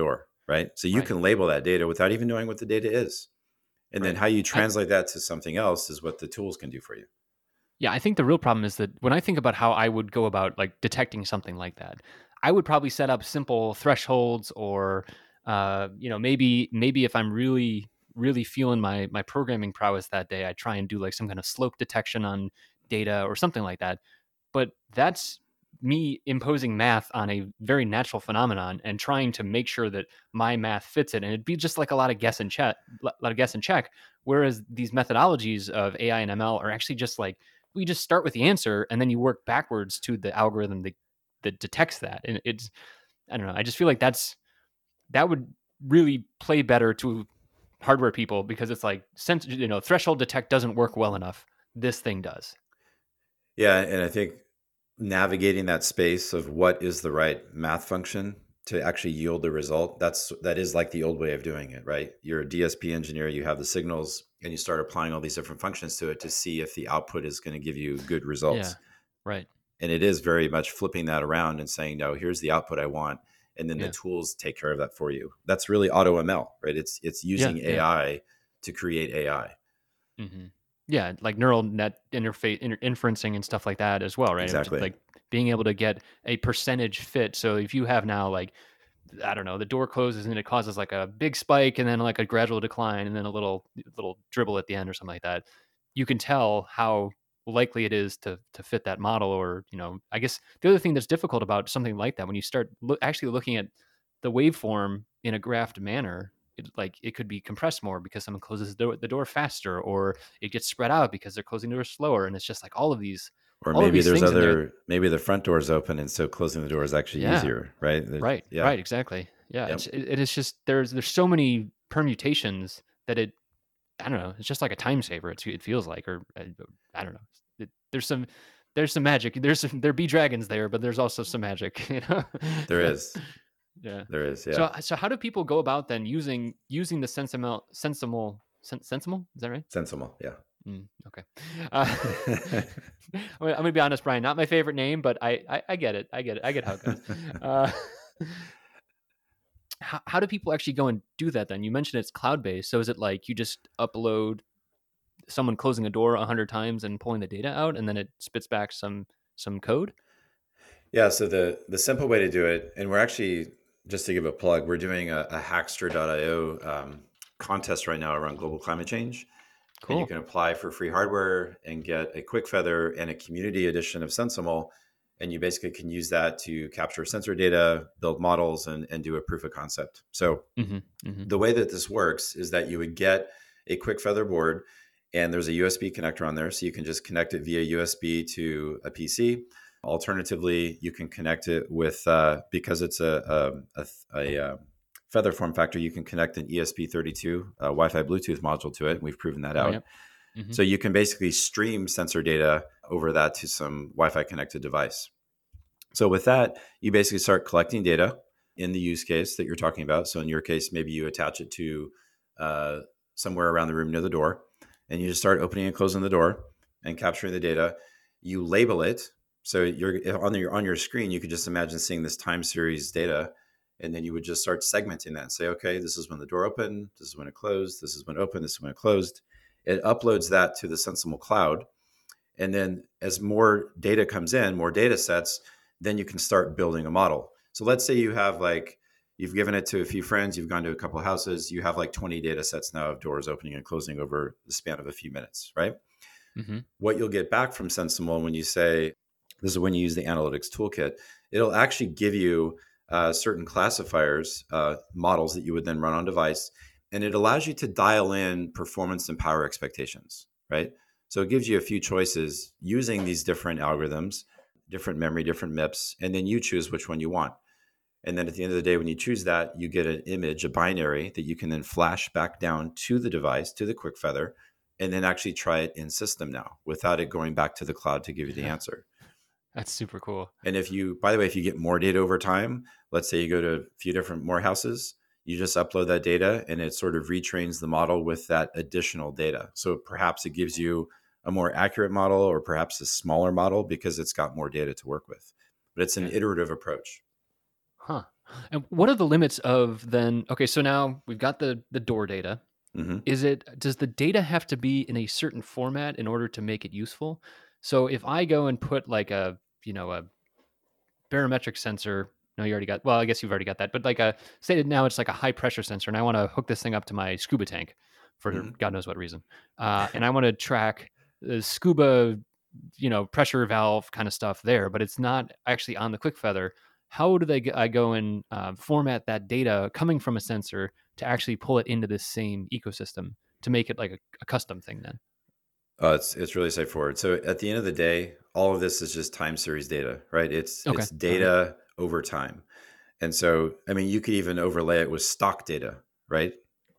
right? So you Right. can label that data without even knowing what the data is. And then Right. how you I, translate that to something else is what the tools can do for you. yeah, I think the real problem is that when I think about how I would go about like detecting something like that, I would probably set up simple thresholds, or uh, you know, maybe maybe if I'm really really feeling my my programming prowess that day, I try and do like some kind of slope detection on data or something like that. But that's me imposing math on a very natural phenomenon and trying to make sure that my math fits it, and it'd be just like a lot of guess and check, a lot of guess and check. Whereas these methodologies of A I and M L are actually just like, we just start with the answer and then you work backwards to the algorithm that, that detects that. And it's, I don't know, I just feel like that's, that would really play better to hardware people, because it's like, since, you know, threshold detect doesn't work well enough, this thing does. Yeah, and I think navigating that space of what is the right math function to actually yield the result, that's that is like the old way of doing it, right? You're a D S P engineer, you have the signals, and you start applying all these different functions to it to see if the output is going to give you good Yeah. results. Right. And it is very much flipping that around and saying, no, here's the output I want, and then the Yeah. tools take care of that for you. That's really auto M L, right? It's it's Yeah. using Yeah. A I to create A I. hmm Yeah. Like neural net interface inter- inferencing and stuff like that as well. Right. Of just Exactly. like being able to get a percentage fit. So if you have now like, I don't know, the door closes and it causes like a big spike and then like a gradual decline and then a little little dribble at the end or something like that. You can tell how likely it is to to fit that model. Or, you know, I guess the other thing that's difficult about something like that, when you start lo- actually looking at the waveform in a graphed manner, it, like it could be compressed more because someone closes the door, the door faster, or it gets spread out because they're closing the door slower, and it's just like all of these Or all of maybe these there's things in there. other, maybe the front door is open, and so closing the door is actually Yeah. easier, right? There's, Right, yeah, right, exactly. Yeah, yep, it's it, it is just there's there's so many permutations that it, I don't know, it's just like a time saver. It's, it feels like, or I, I don't know. It, there's some there's some magic. There's some, there be dragons there, but there's also some magic. You know. there is, Yeah. there is, yeah, So so how do people go about then using using the sensible sensible sen- sensible? Is that right? sensible, yeah. Mm, okay. Uh, I'm gonna I'm gonna be honest, Brian. Not my favorite name, but I, I I get it. I get it. I get how it goes. Uh, how, how do people actually go and do that then? You mentioned it's cloud based. So is it like you just upload someone closing a door a hundred times and pulling the data out, and then it spits back some some code? Yeah, so the the simple way to do it, and we're actually, just to give a plug, we're doing a, a hackster dot io um, contest right now around global climate change, and you Cool. can apply for free hardware and get a quick feather and a community edition of SensiML, and you basically can use that to capture sensor data, build models, and, and do a proof of concept. So Mm-hmm. Mm-hmm. the way that this works is that you would get a quick feather board, and there's a U S B connector on there, so you can just connect it via U S B to a P C. Alternatively, you can connect it with uh, because it's a, a, a, a uh, feather form factor, you can connect an E S P thirty-two uh, Wi-Fi Bluetooth module to it, and we've proven that Oh, out. yep. Mm-hmm. So you can basically stream sensor data over that to some Wi-Fi connected device. So with that, you basically start collecting data in the use case that you're talking about. So in your case, maybe you attach it to uh, somewhere around the room near the door, and you just start opening and closing the door and capturing the data. You label it. So you're on your on your screen, you could just imagine seeing this time series data, and then you would just start segmenting that and say, okay, this is when the door opened, this is when it closed, this is when it opened, this is when it closed. It uploads that to the SensiML cloud. And then as more data comes in, more data sets, then you can start building a model. So let's say you have like, you've given it to a few friends, you've gone to a couple of houses, you have like twenty data sets now of doors opening and closing over the span of a few minutes, right? Mm-hmm. What you'll get back from SensiML when you say, this is when you use the analytics toolkit, it'll actually give you uh, certain classifiers, uh, models that you would then run on device. And it allows you to dial in performance and power expectations, right? So it gives you a few choices using these different algorithms, different memory, different M I P S, and then you choose which one you want. And then at the end of the day, when you choose that, you get an image, a binary that you can then flash back down to the device, to the quick feather, and then actually try it in system now without it going back to the cloud to give you the Yeah, answer. that's super cool. And if you, by the way, if you get more data over time, let's say you go to a few different more houses, you just upload that data and it sort of retrains the model with that additional data. So perhaps it gives you a more accurate model or perhaps a smaller model because it's got more data to work with. But it's an Yeah. iterative approach. Huh. And what are the limits of then? Okay, so now we've got the the door data. Hmm. Is it does the data have to be in a certain format in order to make it useful? So if I go and put like a, you know, a barometric sensor, no, you already got, well, I guess you've already got that, but like a, say that now it's like a high pressure sensor and I want to hook this thing up to my scuba tank for Hmm. God knows what reason. Uh, and I want to track the scuba, you know, pressure valve kind of stuff there, but it's not actually on the Quick Feather. How do they, I go and uh, format that data coming from a sensor to actually pull it into this same ecosystem to make it like a, a custom thing then? Uh, it's it's really straightforward. So at the end of the day, all of this is just time series data, right? It's Okay. it's All right. data over time. And so, I mean, you could even overlay it with stock data, right?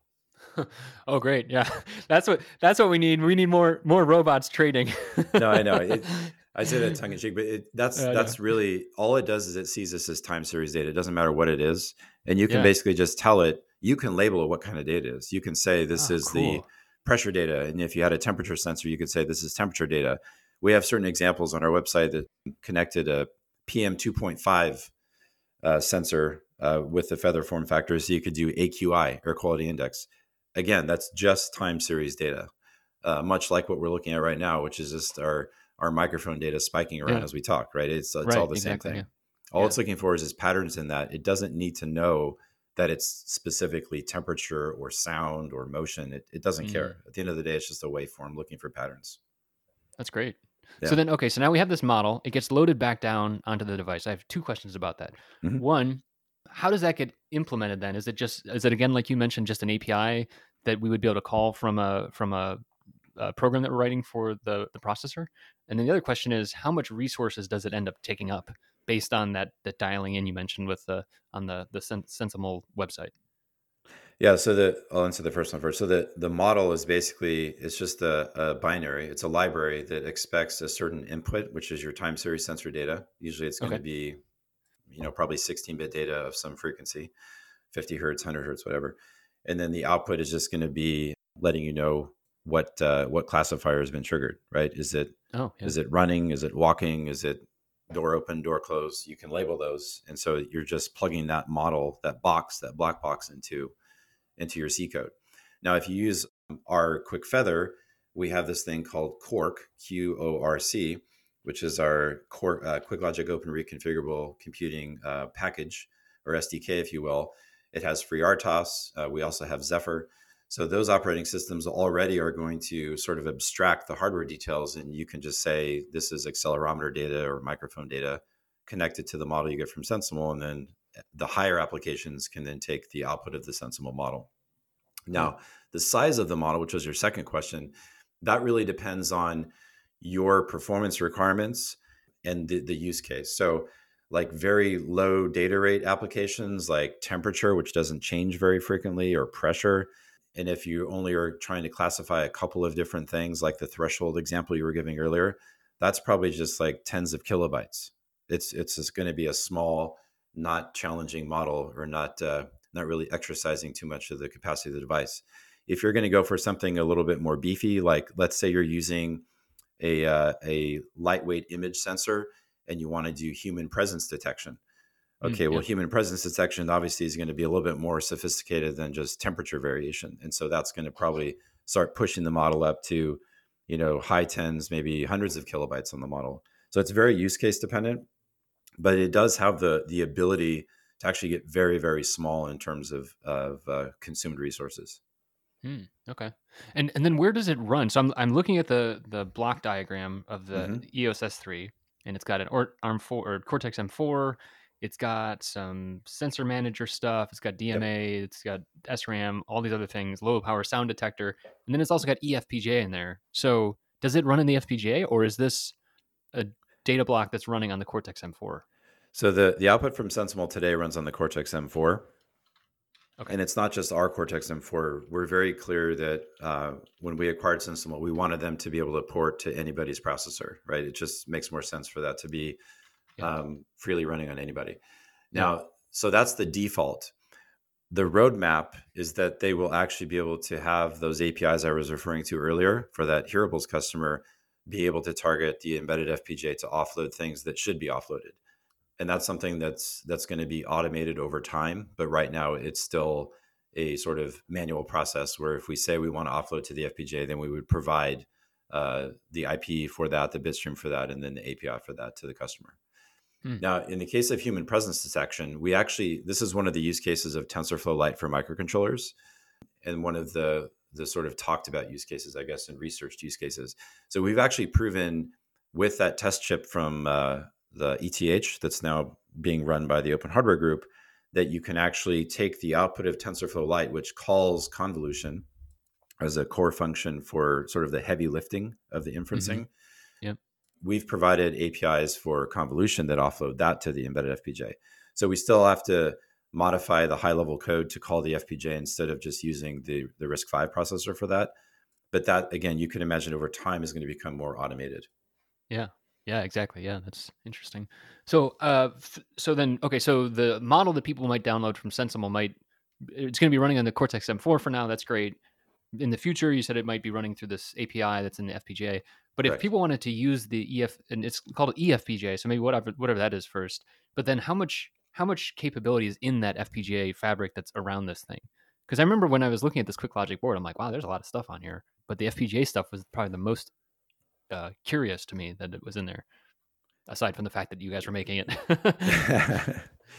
Oh, great. Yeah. That's what, that's what we need. We need more, more robots trading. No, I know. It, I say that tongue in cheek, but it, that's I know. that's really all it does is it sees this as time series data. It doesn't matter what it is, and you can Yeah. basically just tell it. You can label it what kind of data it is. You can say this Oh, is the cool. pressure data, and if you had a temperature sensor, you could say this is temperature data. We have certain examples on our website that connected a P M two point five uh, sensor uh, with the Feather form factor, so you could do A Q I, air quality index. Again, that's just time series data, uh, much like what we're looking at right now, which is just our our microphone data spiking around Yeah. as we talk. Right? It's it's all Right. the same Exactly. Yeah. thing. All Yeah. it's looking for is, is patterns in that. It doesn't need to know that it's specifically temperature or sound or motion. It, it doesn't care. Mm, At the end of the day, it's just a waveform looking for patterns. that's great. So Yeah. then, okay, so now we have this model. It gets loaded back down onto the device. I have two questions about that. Mhm. One, how does that get implemented then? Is it just, is it again, like you mentioned, just an A P I that we would be able to call from a, from a, a program that we're writing for the, the processor? And then the other question is, how much resources does it end up taking up based on that, that dialing in you mentioned with the, on the, the Sens- Sensible website? Yeah, so the I'll answer the first one first. So the the model is basically it's just a, a binary. It's a library that expects a certain input, which is your time series sensor data. Usually, it's going to Okay. be, you know, probably sixteen bit data of some frequency, fifty hertz, one hundred hertz, whatever. And then the output is just going to be letting you know what uh, what classifier has been triggered. Right? Is it Oh, yeah. is it running? Is it walking? Is it door open, door closed? You can label those, and so you're just plugging that model, that box, that black box into into your C code. Now, if you use our Quick Feather, we have this thing called Quark, Q O R C, which is our Quark, uh, QuickLogic Open Reconfigurable Computing uh, package, or S D K, if you will. It has FreeRTOS. Uh, we also have Zephyr. So those operating systems already are going to sort of abstract the hardware details, and you can just say this is accelerometer data or microphone data connected to the model you get from Sensible, and then the higher applications can then take the output of the Sensible model. Huh. Now, the size of the model, which was your second question, that really depends on your performance requirements and the, the use case. So, like very low data rate applications like temperature, which doesn't change very frequently, or pressure. And if you only are trying to classify a couple of different things, like the threshold example you were giving earlier, that's probably just like tens of kilobytes. It's it's just going to be a small, not challenging model, or not uh, not really exercising too much of the capacity of the device. If you're going to go for something a little bit more beefy, like let's say you're using a, uh, a lightweight image sensor and you want to do human presence detection. Mm, Okay, well, yeah. human presence detection obviously is going to be a little bit more sophisticated than just temperature variation. And so that's going to probably start pushing the model up to, you know, high tens, maybe hundreds of kilobytes on the model. So it's very use case dependent, but it does have the the ability to actually get very, very small in terms of of uh, consumed resources. Hmm, okay. And and then where does it run? So I'm I'm looking at the the block diagram of the Hmm. E O S S three, and it's got an or, ARM four or Cortex M four. It's got some sensor manager stuff. It's got Yep. D M A. It's got S RAM. All these other things. Low power sound detector, and then it's also got E F P G A in there. So does it run in the F P G A, or is this a data block that's running on the Cortex M four? So the the output from Sensible today runs on the Cortex M four. Okay. And it's not just our Cortex M four. We're very clear that uh, when we acquired Sensible, we wanted them to be able to port to anybody's processor, right? It just makes more sense for that to be Yeah. um, freely running on anybody. Yeah. Now, so that's the default. The roadmap is that they will actually be able to have those A P Is I was referring to earlier for that Hearables customer be able to target the embedded F P G A to offload things that should be offloaded. and that's something that's that's going to be automated over time. But right now, it's still a sort of manual process where if we say we want to offload to the F P G A, then we would provide uh, the I P for that, the bitstream for that, and then the A P I for that to the customer. Hmm. Now, in the case of human presence detection, we actually, this is one of the use cases of TensorFlow Lite for microcontrollers, and one of the the sort of talked about use cases, I guess, and researched use cases. So we've actually proven with that test chip from uh, the E T H that's now being run by the Open Hardware Group that you can actually take the output of TensorFlow Lite, which calls convolution as a core function for sort of the heavy lifting of the inferencing. Mm-hmm. Yep. We've provided A P Is for convolution that offload that to the embedded F P G A. So we still have to modify the high level code to call the F P G A instead of just using the, the RISC five processor for that. But that, again, you can imagine over time is going to become more automated. Yeah. Yeah, exactly. Yeah, that's interesting. So, uh, f- so then, okay, so the model that people might download from Sensible might, it's going to be running on the Cortex M four for now. That's great. In the future, you said it might be running through this A P I that's in the F P G A. But if Correct. people wanted to use the E F, and it's called E F P G A, so maybe whatever whatever that is first. But then, how much how much capability is in that F P G A fabric that's around this thing? Because I remember when I was looking at this QuickLogic board, I'm like, wow, there's a lot of stuff on here. But the F P G A stuff was probably the most uh, curious to me that it was in there, aside from the fact that you guys were making it.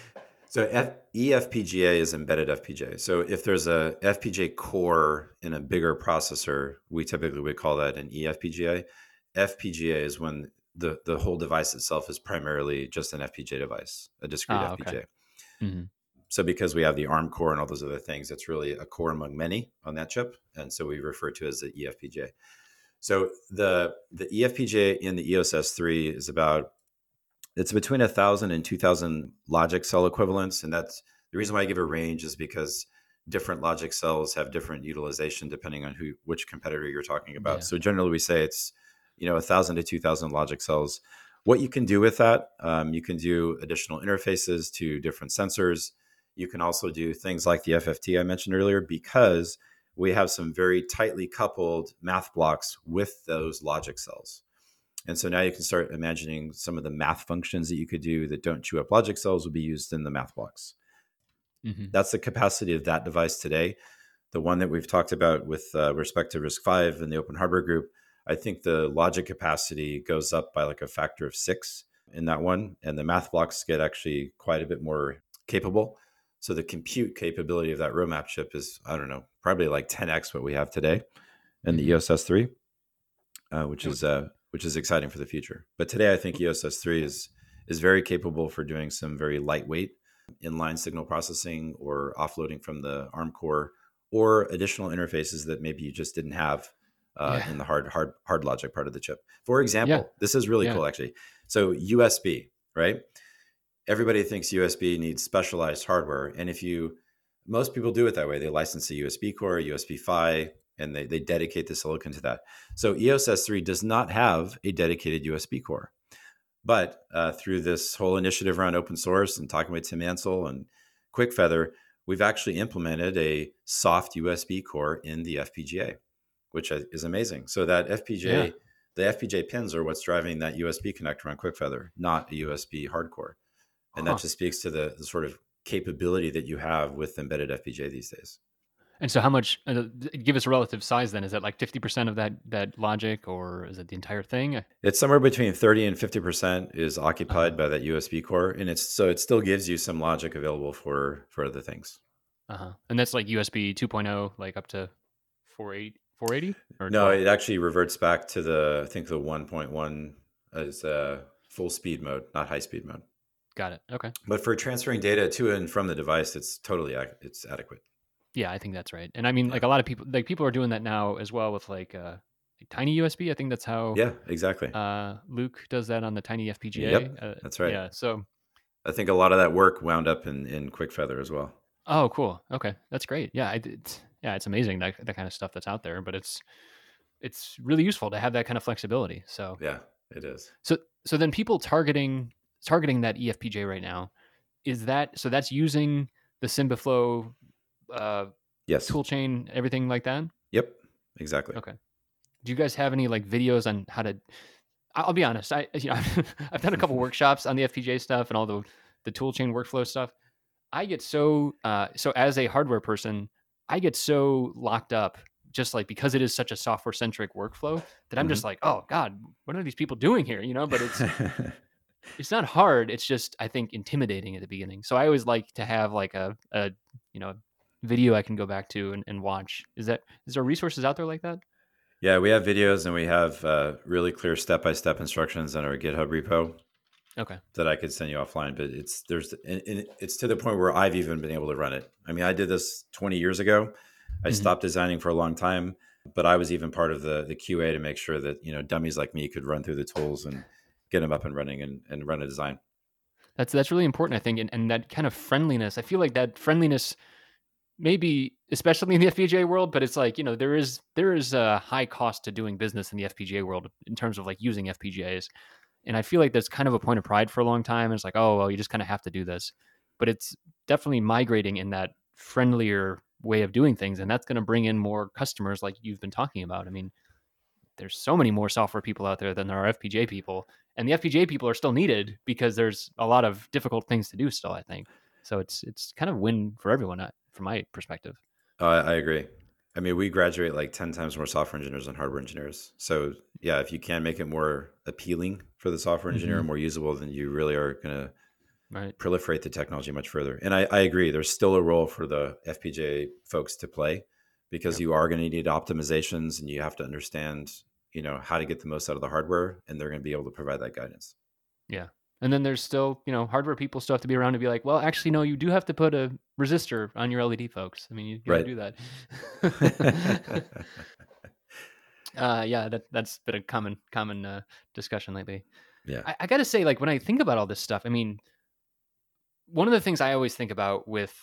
So F- E F P G A is embedded F P G A. So if there's a F P G A core in a bigger processor, we typically would call that an E F P G A. F P G A is when the, the whole device itself is primarily just an F P G A device, a discrete ah, F P G A. okay. Mm-hmm. So because we have the ARM core and all those other things, it's really a core among many on that chip. And so we refer to it as the E F P G A. So the, the E F P G A in the E O S S three is about, it's between one thousand and two thousand logic cell equivalents. And that's the reason why I give a range is because different logic cells have different utilization depending on who, which competitor you're talking about. Yeah. So generally we say it's, you know, one thousand to two thousand logic cells. What you can do with that, um, you can do additional interfaces to different sensors. You can also do things like the F F T I mentioned earlier, because we have some very tightly coupled math blocks with those logic cells. And so now you can start imagining some of the math functions that you could do that don't chew up logic cells will be used in the math blocks. Mm-hmm. That's the capacity of that device today. The one that we've talked about with uh, respect to RISC five and the Open Hardware Group, I think the logic capacity goes up by like a factor of six in that one. And the math blocks get actually quite a bit more capable. So the compute capability of that roadmap chip is, I don't know, probably like ten x what we have today in the Mm-hmm. E O S S three, uh, which is uh, which is exciting for the future. But today, I think E O S S three is is very capable for doing some very lightweight inline signal processing or offloading from the ARM core, or additional interfaces that maybe you just didn't have uh, Yeah. in the hard hard hard logic part of the chip. For example, Yeah. this is really Yeah. cool actually. So U S B, right? Everybody thinks U S B needs specialized hardware, and if you most people do it that way. They license a U S B core, U S B PHY, and they, they dedicate the silicon to that. So E O S S three does not have a dedicated U S B core. But uh, through this whole initiative around open source and talking with Tim Ansel and QuickFeather, we've actually implemented a soft U S B core in the F P G A, which is amazing. So that F P G A, Yeah. the F P G A pins are what's driving that U S B connector on QuickFeather, not a U S B hardcore. And Huh. that just speaks to the, the sort of capability that you have with embedded F P G A these days. And so, how much? Uh, give us a relative size. Then is that like fifty percent of that that logic, or is it the entire thing? It's somewhere between thirty and fifty percent is occupied Uh-huh. by that U S B core. And it's so it still gives you some logic available for for other things. Uh-huh. And that's like U S B two point oh, like up to four eighty, four eighty or No, twelve. it actually reverts back to the, I think the one point one is uh, full speed mode, not high speed mode. Got it. Okay. But for transferring data to and from the device, it's totally ac- it's adequate. Yeah, I think that's right. And I mean, Yeah. like a lot of people, like people are doing that now as well with like uh, like tiny U S B. I think that's how Yeah, exactly. uh, Luke does that on the tiny F P G A. Yep, Uh, that's right. yeah. So, I think a lot of that work wound up in in QuickFeather as well. oh, cool. Okay, that's great. Yeah, I did. Yeah, it's amazing that that kind of stuff that's out there, but it's it's really useful to have that kind of flexibility. So, Yeah, it is. so so then people targeting targeting that E F P G A right now, is that so that's using the SymbiFlow uh, Yes. tool chain, everything like that? Yep, exactly. Okay. Do you guys have any like videos on how to I'll be honest. I you know I've done a couple workshops on the F P G A stuff and all the the toolchain workflow stuff. I get so uh, so as a hardware person, I get so locked up just like because it is such a software centric workflow that I'm just Hmm. like, oh God, what are these people doing here? You know, but it's it's not hard. It's just I think intimidating at the beginning. So I always like to have like a a you know video I can go back to and, and watch. Is that is there resources out there like that? Yeah, we have videos and we have uh, really clear step by step instructions on our GitHub repo Okay. that I could send you offline. But it's there's and, and it's to the point where I've even been able to run it. I mean, I did this twenty years ago. I Hmm. stopped designing for a long time, but I was even part of the the Q A to make sure that you know dummies like me could run through the tools and get them up and running and, and run a design. That's that's really important, I think, and, and that kind of friendliness. I feel like that friendliness maybe especially in the F P G A world, but it's like, you know, there is there is a high cost to doing business in the F P G A world in terms of like using F P G As. And I feel like that's kind of a point of pride for a long time. It's like, oh, well, you just kind of have to do this. But it's definitely migrating in that friendlier way of doing things. And that's going to bring in more customers like you've been talking about. I mean, there's so many more software people out there than there are F P G A people. And the F P G A people are still needed because there's a lot of difficult things to do still, I think. So it's it's kind of win for everyone uh, from my perspective. Uh, I agree. I mean, we graduate like ten times more software engineers than hardware engineers. So, yeah, if you can make it more appealing for the software engineer Mm-hmm. and more usable, then you really are going to Right. proliferate the technology much further. And I, I agree, there's still a role for the F P G A folks to play because Yep. you are going to need optimizations and you have to understand, you know, how to get the most out of the hardware, and they're going to be able to provide that guidance. Yeah. And then there's still, you know, hardware people still have to be around to be like, well, actually, no, you do have to put a resistor on your L E D, folks. I mean, you got to Right. do that. uh, yeah, that that's been a common common uh, discussion lately. Yeah. I, I got to say, like when I think about all this stuff, I mean, one of the things I always think about with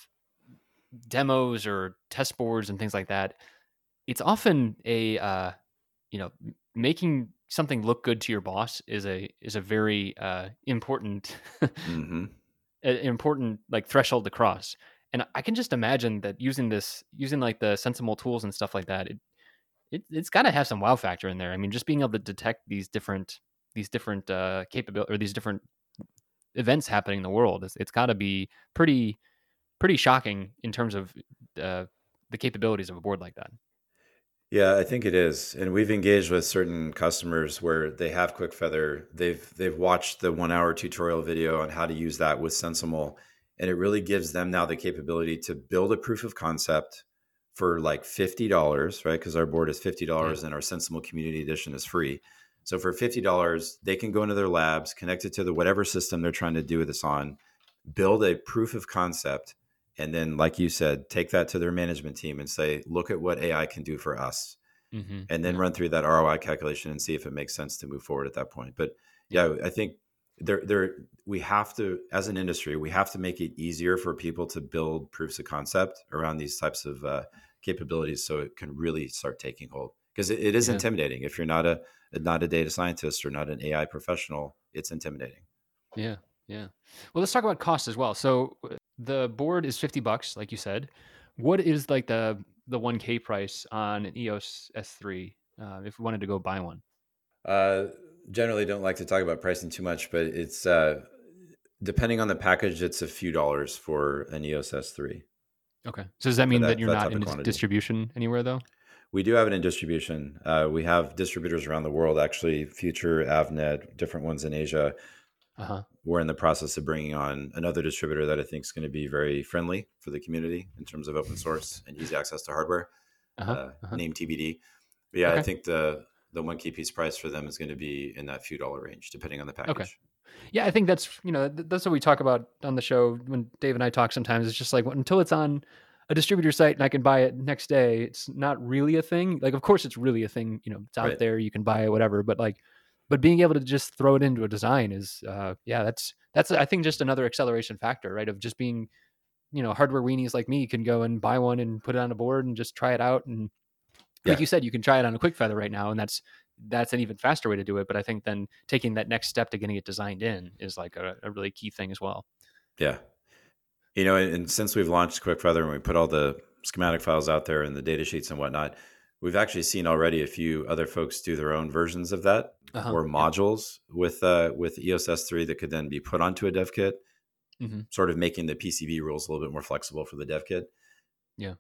demos or test boards and things like that, it's often a uh, you know making something look good to your boss is a is a very uh, important Hmm. important like threshold to cross. And I can just imagine that using this using like the sensible tools and stuff like that, it, it it's got to have some wow factor in there. I mean, just being able to detect these different these different uh capability or these different events happening in the world, it's, it's got to be pretty pretty shocking in terms of uh, the capabilities of a board like that. Yeah, I think it is. And we've engaged with certain customers where they have Quick Feather. They've they've watched the one hour tutorial video on how to use that with SensiML. And it really gives them now the capability to build a proof of concept for like fifty dollars, right? Because our board is fifty Yeah. dollars and our SensiML Community Edition is free. So for fifty dollars, they can go into their labs, connect it to the whatever system they're trying to do this on, build a proof of concept, and then, like you said, take that to their management team and say, look at what A I can do for us, Mm-hmm. and then Yeah. run through that R O I calculation and see if it makes sense to move forward at that point. But Yeah. yeah, I think there, there, we have to, as an industry, we have to make it easier for people to build proofs of concept around these types of uh, capabilities, so it can really start taking hold. Because it, it is Yeah. intimidating if you're not a not a data scientist or not an A I professional. It's intimidating. Yeah. Yeah. Well, let's talk about cost as well. So uh, the board is fifty bucks, like you said. What is like the the one K price on an E O S S three uh, if we wanted to go buy one? Uh, Generally, don't like to talk about pricing too much, but it's uh, depending on the package, it's a few dollars for an E O S S three Okay. So does that for mean that that you're that not type of in dis- quantity. distribution anywhere though? We do have it in distribution. Uh, we have distributors around the world, actually, Future, Avnet, different ones in Asia. Uh huh. We're in the process of bringing on another distributor that I think is going to be very friendly for the community in terms of open source and easy access to hardware. Uh huh. Uh, Uh huh. name T B D. But yeah, I Okay. think the the one key piece price for them is going to be in that few dollar range, depending on the Okay. package. Yeah, I think that's you know th- that's what we talk about on the show when Dave and I talk. Sometimes it's just like well, until it's on a distributor site and I can buy it next day, it's not really a thing. Like, of course, it's really a thing. You know, it's out Right. there, you can buy it, whatever. But like, but being able to just throw it into a design is, uh, yeah, that's that's I think just another acceleration factor, right? Of just being you know hardware weenies like me can go and buy one and put it on a board and just try it out and like Yeah. you said, you can try it on a quick feather right now, and that's that's an even faster way to do it. But I think then taking that next step to getting it designed in is like a, a really key thing as well. Yeah. You know, and, and since we've launched Quick Feather and we put all the schematic files out there and the data sheets and whatnot, we've actually seen already a few other folks do their own versions of that Uh-huh. or Yep. modules with uh, with E O S S three that could then be put onto a dev kit, Hmm. sort of making the P C B rules a little bit more flexible for the dev kit. Yeah.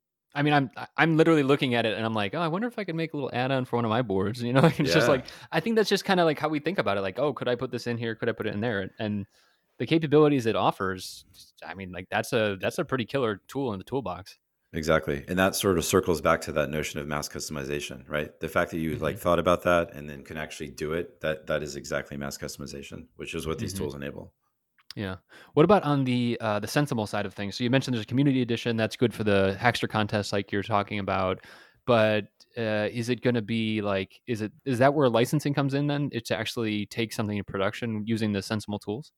I mean, I'm I- I'm literally looking at it and I'm like, oh, I wonder if I could make a little add-on for one of my boards. You know, like, it's just Yeah, like I think that's just kind of like how we think about it. Like, oh, could I put this in here? Could I put it in there? And the capabilities it offers, I mean, like that's a that's a pretty killer tool in the toolbox. exactly. And that sort of circles back to that notion of mass customization, right? The fact that you like Hmm. thought about that and then can actually do it, that that is exactly mass customization, which is what these Hmm. tools enable. Yeah. What about on the uh, the Sensible side of things? So you mentioned there's a community edition that's good for the Hackster contest, like you're talking about. But uh, is it going to be like? Is it is that where licensing comes in? Then it's to actually take something in production using the Sensible tools.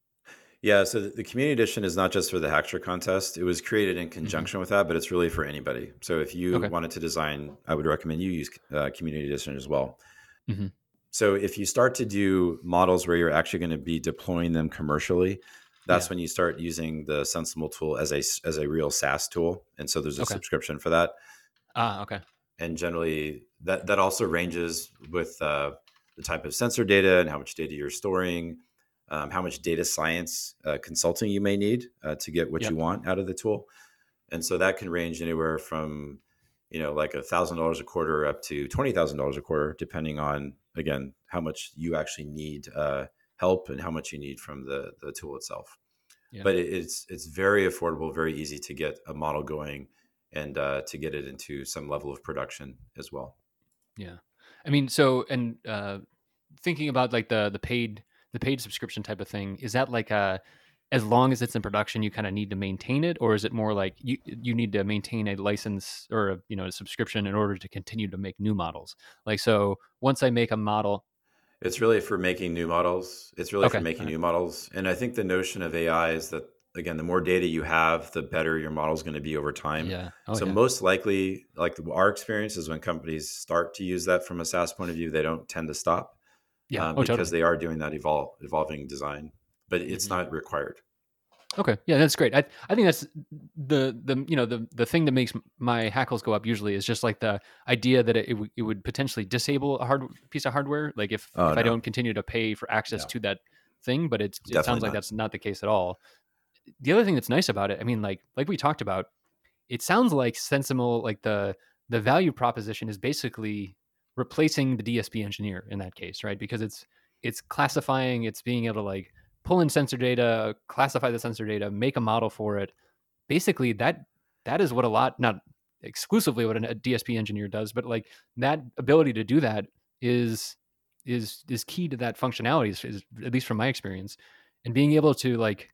Yeah, so the the community edition is not just for the Hackster contest. It was created in Hmm. conjunction with that, but it's really for anybody. So if you Okay. wanted to design, I would recommend you use uh, community edition as well. Hmm. So if you start to do models where you're actually going to be deploying them commercially, that's Yeah. when you start using the Sensible tool as a as a real SaaS tool, and so there's a Okay. subscription for that. Ah. Okay. And generally, that that also ranges with uh, the type of sensor data and how much data you're storing, um, how much data science uh, consulting you may need uh, to get what you Yep. want out of the tool. And so that can range anywhere from, you know, like a thousand dollars a quarter up to twenty thousand dollars a quarter, depending on, again, how much you actually need uh, help and how much you need from the the tool itself. Yeah. But it, it's it's very affordable, very easy to get a model going and uh, to get it into some level of production as well. Yeah. I mean, so and uh, thinking about like the the paid the paid subscription type of thing, is that like a as long as it's in production, you kind of need to maintain it, or is it more like you you need to maintain a license or a, you know, a subscription in order to continue to make new models? Like, so once I make a model, It's really for making new models. It's really for okay, making all right, new models. And I think the notion of A I is that, again, the more data you have, the better your model is going to be over time. yeah, oh So yeah, most likely, like our experience is when companies start to use that from a SaaS point of view, they don't tend to stop yeah, um, oh because totally. they are doing that evol- evolving design, but it's Hmm. not required. Okay, yeah, that's great. I I think that's the the you know the the thing that makes my hackles go up usually is just like the idea that it, it, would it would potentially disable a hard piece of hardware, like if Oh, if I no, don't continue to pay for access no, to that thing. But it's it sounds definitely like not. that's not the case at all. The other thing that's nice about it, I mean, like like we talked about, it sounds like Sensible, like the the value proposition is basically replacing the D S P engineer in that case, right? Because it's it's classifying, it's being able to like pull in sensor data, classify the sensor data, make a model for it. Basically, that that is what a lot, not exclusively what a D S P engineer does, but like that ability to do that is is is key to that functionality, is, is, at least from my experience, and being able to like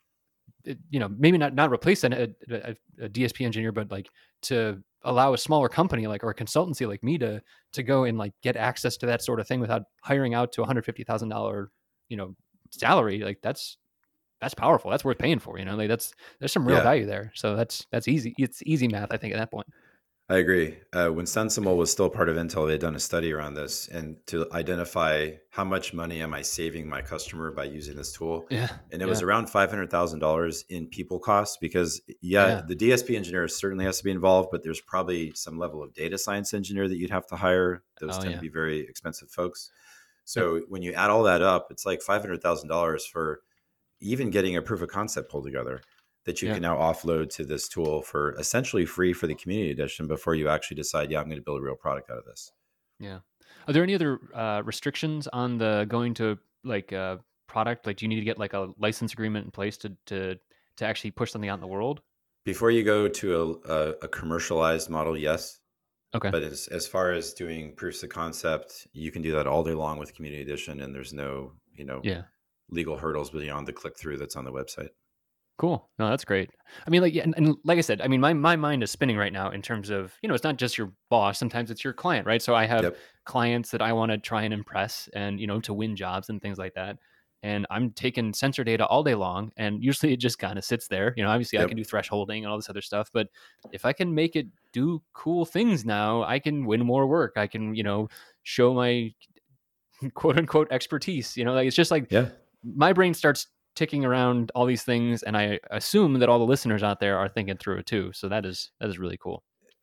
you know, maybe not not replace an, a, a, a D S P engineer, but like to allow a smaller company like or a consultancy like me to to go and like get access to that sort of thing without hiring out to a hundred fifty thousand dollar you know salary. Like that's that's powerful. That's worth paying for. You know, like that's there's some real Yeah, value there. So that's that's easy. It's easy math, I think, at that point. I agree. Uh, when Sensible was still part of Intel, they had done a study around this and to identify how much money am I saving my customer by using this tool. Yeah, And it was yeah, around five hundred thousand dollars in people costs because, yeah, yeah. the D S P engineer certainly has to be involved, but there's probably some level of data science engineer that you'd have to hire. Those Oh tend to yeah. be very expensive folks. Yep. So when you add all that up, it's like five hundred thousand dollars for even getting a proof of concept pulled together that you Yeah. can now offload to this tool for essentially free for the community edition before you actually decide, yeah, I'm going to build a real product out of this. Yeah. Are there any other uh, restrictions on the going to like uh, product? Like, do you need to get like a license agreement in place to to to actually push something out in the world? Before you go to a, a, a commercialized model, yes. Okay. But as, as far as doing proofs of concept, you can do that all day long with community edition, and there's no, you know, Yeah. legal hurdles beyond the click through that's on the website. Cool. No, that's great. I mean, like, yeah, and, and like I said, I mean, my my mind is spinning right now in terms of, you know, it's not just your boss. Sometimes it's your client, right? So I have Yep. clients that I want to try and impress, and you know, to win jobs and things like that. And I'm taking sensor data all day long, and usually it just kind of sits there. You know, obviously I can Yep. do thresholding and all this other stuff, but if I can make it do cool things now, I can win more work. I can, you know, show my quote unquote expertise. You know, like it's just like Yeah. my brain starts ticking around all these things, and I assume that all the listeners out there are thinking through it too. So that is that is really cool.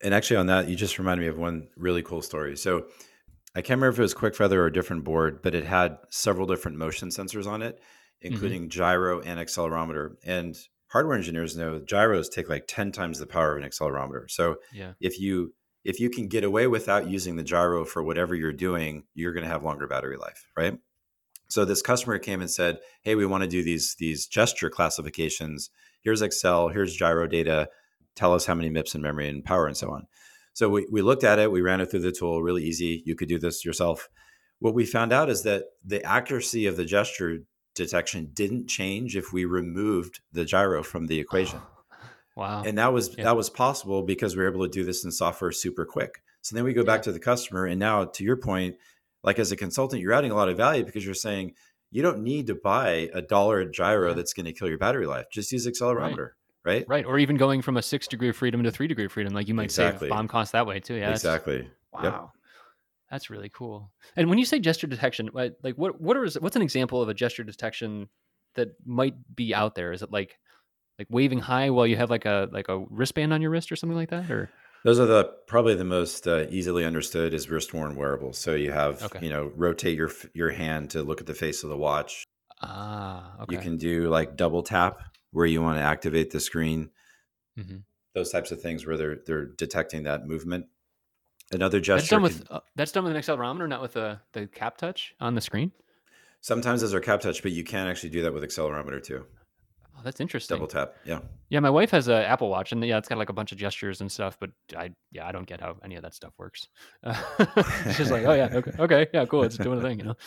And actually on that, you just reminded me of one really cool story. So I can't remember if it was Quick Feather or a different board, but it had several different motion sensors on it, Mm-hmm. including gyro and accelerometer. And hardware engineers know gyros take like ten times the power of an accelerometer. So Yeah. if you if you can get away without using the gyro for whatever you're doing, you're going to have longer battery life, right? So this customer came and said, "Hey, we want to do these these gesture classifications. Here's Excel, here's gyro data. Tell us how many M I P S in memory and power and so on." So we, we looked at it, we ran it through the tool, really easy. You could do this yourself. What we found out is that the accuracy of the gesture detection didn't change if we removed the gyro from the equation. Wow. And that was Yeah. that was possible because we were able to do this in software super quick. So then we go back Yeah. to the customer, and now to your point, like as a consultant, you're adding a lot of value because you're saying you don't need to buy a dollar gyro Yeah. that's going to kill your battery life. Just use Right. accelerometer, right? Right. Or even going from a six degree of freedom to three degree of freedom. Like you might save Exactly. bomb costs that way too. Yeah. That's, Exactly. wow. Yep. That's really cool. And when you say gesture detection, like like what what are what's an example of a gesture detection that might be out there? Is it like like waving high while you have like a like a wristband on your wrist or something like that? Or Those are the probably the most uh, easily understood is wrist worn wearables. So you have, okay. you know, rotate your your hand to look at the face of the watch. Ah, okay. You can do like double tap where you want to activate the screen. Mm-hmm. Those types of things where they're they're detecting that movement. Another That's gesture done with could, uh, that's done with an accelerometer, not with the the cap touch on the screen. sometimes those are cap touch, but you can actually do that with accelerometer too. Oh, that's interesting. Double tap, yeah. Yeah, my wife has a Apple Watch, and yeah, it's got like a bunch of gestures and stuff. But I, yeah, I don't get how any of that stuff works. Uh, it's just like, oh yeah, okay, okay, yeah, cool, it's doing a thing, you know.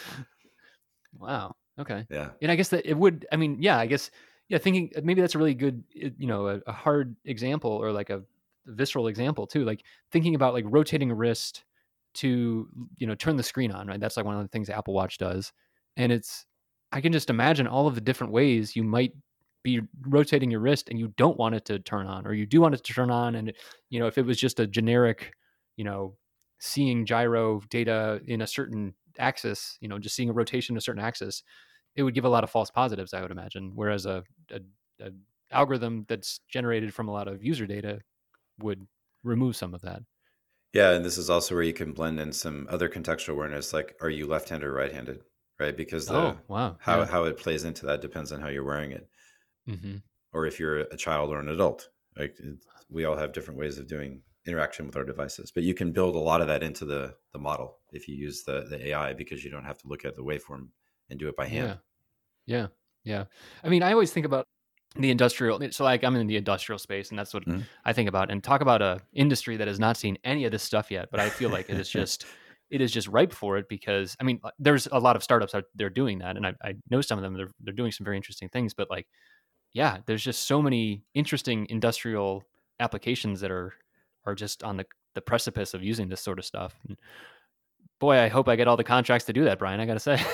Wow. Okay. Yeah. And I guess that it would. I mean, yeah, I guess, yeah. Thinking maybe that's a really good, you know, a, a hard example or like a visceral example too. Like thinking about like rotating a wrist to, you know, turn the screen on. Right. That's like one of the things Apple Watch does, and it's. I can just imagine all of the different ways you might be rotating your wrist and you don't want it to turn on, or you do want it to turn on, and you know, if it was just a generic, you know, seeing gyro data in a certain axis, you know, just seeing a rotation in a certain axis, it would give a lot of false positives, I would imagine. Whereas a, a, a algorithm that's generated from a lot of user data would remove some of that. Yeah, and this is also where you can blend in some other contextual awareness, like are you left-handed or right-handed, right? Because the Oh, wow. how Yeah. how it plays into that depends on how you're wearing it, Mm-hmm. or if you're a child or an adult. Like it's, we all have different ways of doing interaction with our devices, but you can build a lot of that into the the model if you use the the A I because you don't have to look at the waveform and do it by hand. Yeah. Yeah. Yeah. I mean, I always think about the industrial. So, like, I'm in the industrial space, and that's what Mhm. I think about. And talk about a industry that has not seen any of this stuff yet, but I feel like it is just, it is just ripe for it because I mean, there's a lot of startups out there doing that, and I, I know some of them. They're they're doing some very interesting things, but like, yeah, there's just so many interesting industrial applications that are are just on the the precipice of using this sort of stuff. And boy, I hope I get all the contracts to do that, Brian. I got to say.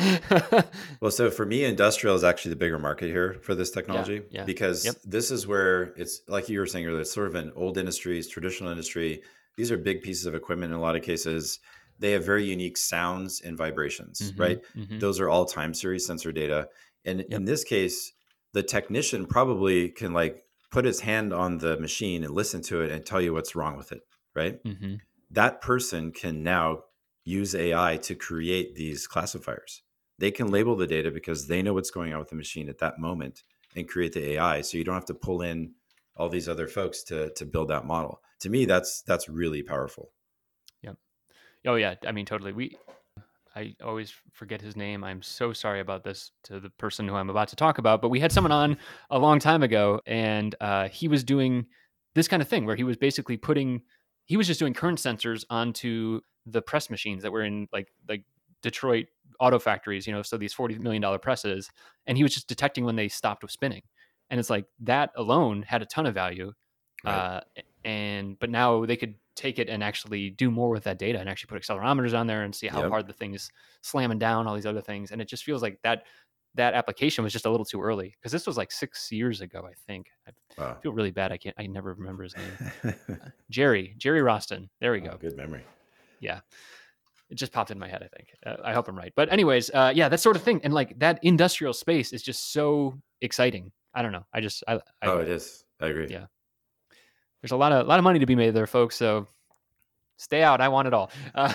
Well, so for me, industrial is actually the bigger market here for this technology yeah. because Yep. this is where it's like you were saying earlier, it's sort of an old industry, it's traditional industry. These are big pieces of equipment in a lot of cases. They have very unique sounds and vibrations, Mm-hmm. right? Mm-hmm. Those are all time series sensor data. And Yep. in this case, the technician probably can like put his hand on the machine and listen to it and tell you what's wrong with it, right? Mm-hmm. That person can now use A I to create these classifiers. They can label the data because they know what's going on with the machine at that moment and create the A I. So you don't have to pull in all these other folks to to build that model. To me, that's that's really powerful. Yep. Oh yeah. I mean, totally. We. I always forget his name. I'm so sorry about this to the person who I'm about to talk about. But we had someone on a long time ago, and uh, he was doing this kind of thing where he was basically putting. He was just doing current sensors onto the press machines that were in like like Detroit auto factories, you know, so these forty million dollars presses, and he was just detecting when they stopped with spinning. And it's like that alone had a ton of value. Right. Uh, and but now they could take it and actually do more with that data and actually put accelerometers on there and see how Yep. hard the thing is slamming down all these other things. And it just feels like that that application was just a little too early because this was like six years ago, I think. I Wow. feel really bad. I can't, I never remember his name. uh, Jerry, Jerry Roston. There we Oh, go. good memory. Yeah. It just popped in my head, I think. Uh, I hope I'm right. But anyways, uh, yeah, that sort of thing. And like that industrial space is just so exciting. I don't know. I just, I, I Oh, it is. I agree. Yeah. there's a lot of a lot of money to be made there, folks. So stay out. I want it all. Uh,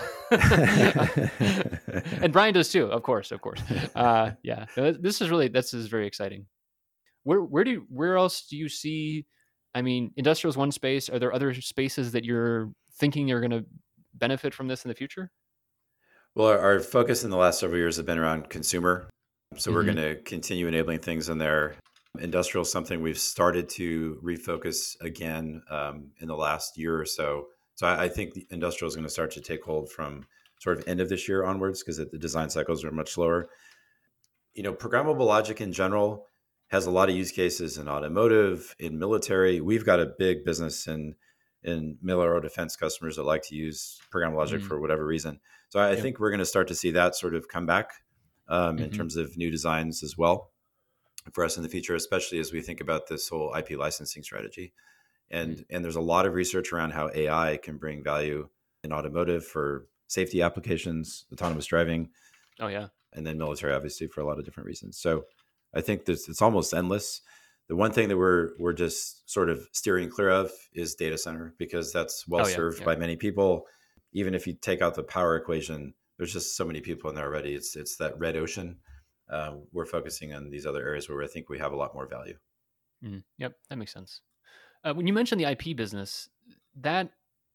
and Brian does too, of course, of course. Uh, yeah, this is really this is very exciting. Where where do you, where else do you see? I mean, industrial is one space. Are there other spaces that you're thinking are going to benefit from this in the future? Well, our, our focus in the last several years have been around consumer. So we're Mm-hmm. going to continue enabling things in there. Industrial is something we've started to refocus again um, in the last year or so. So I, I think the industrial is going to start to take hold from sort of end of this year onwards because the design cycles are much slower. You know, programmable logic in general has a lot of use cases in automotive, in military. We've got a big business in in military defense customers that like to use programmable logic Mm, for whatever reason. So I yep. think we're going to start to see that sort of come back um, in Mm-hmm. terms of new designs as well for us in the future, especially as we think about this whole I P licensing strategy. Mm. And and there's a lot of research around how A I can bring value in automotive for safety applications, autonomous driving, Oh yeah. and then military, obviously, for a lot of different reasons. So I think this it's almost endless. The one thing that we're we're just sort of steering clear of is data center because that's well Oh yeah. served Yeah. by many people. Even if you take out the power equation, there's just so many people in there already. It's it's that red ocean. Uh, we're focusing on these other areas where I think we have a lot more value. Mm, yep. That makes sense. Uh, when you mentioned the I P business, that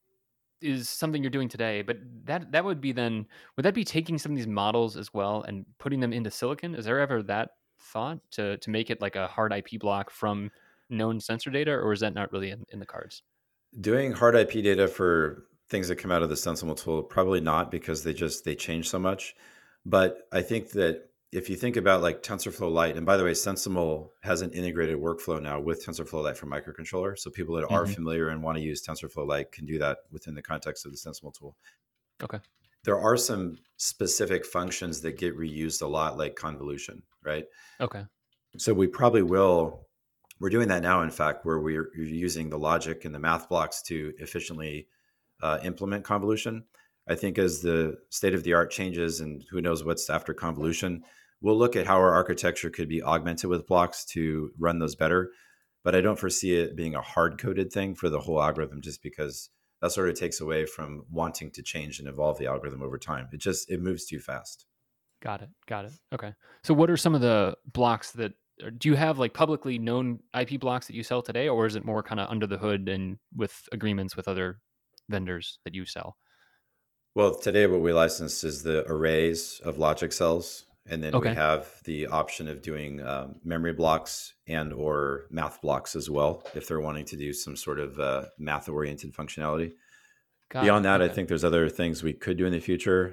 is something you're doing today, but that that would be then would that be taking some of these models as well and putting them into silicon? Is there ever that thought to to make it like a hard I P block from known sensor data, or is that not really in, in the cards? Doing hard I P data for things that come out of the Sensible tool, probably not because they just they change so much. But I think that if you think about like TensorFlow Lite, and by the way, Sensible has an integrated workflow now with TensorFlow Lite for microcontroller. So people that are Hmm. familiar and want to use TensorFlow Lite can do that within the context of the Sensible tool. Okay. There are some specific functions that get reused a lot, like convolution, right? Okay. So we probably will. We're doing that now, in fact, where we're using the logic and the math blocks to efficiently uh, implement convolution. I think as the state of the art changes and who knows what's after convolution, we'll look at how our architecture could be augmented with blocks to run those better. But I don't foresee it being a hard coded thing for the whole algorithm just because that sort of takes away from wanting to change and evolve the algorithm over time. It just it moves too fast. Got it. Got it. Okay. So what are some of the blocks that or do you have like publicly known I P blocks that you sell today, or is it more kind of under the hood and with agreements with other vendors that you sell? Well, today what we license is the arrays of logic cells, and then we Okay. have the option of doing um, memory blocks and or math blocks as well if they're wanting to do some sort of uh, math oriented functionality. Got Beyond it. that, I Okay. think there's other things we could do in the future,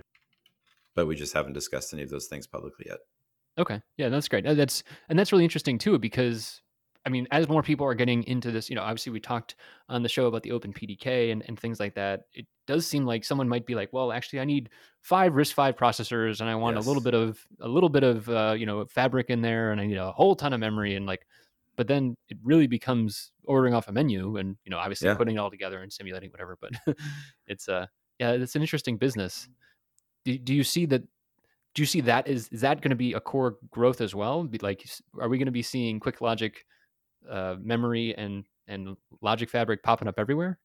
but we just haven't discussed any of those things publicly yet. Okay. Yeah, that's great. Uh, That's and that's really interesting too because I mean, as more people are getting into this, you know, obviously we talked on the show about the open P D K and, and things like that. It does seem like someone might be like, well, actually I need five RISC five processors and I want a little Yes. bit of a little bit of uh, you know, fabric in there and I need a whole ton of memory and like but then it really becomes ordering off a menu and, you know, obviously Yeah. putting it all together and simulating whatever, but it's uh yeah, it's an interesting business. Do, do you see that do you see that is is that going to be a core growth as well? Be like, are we going to be seeing quick logic, uh, memory, and and logic fabric popping up everywhere?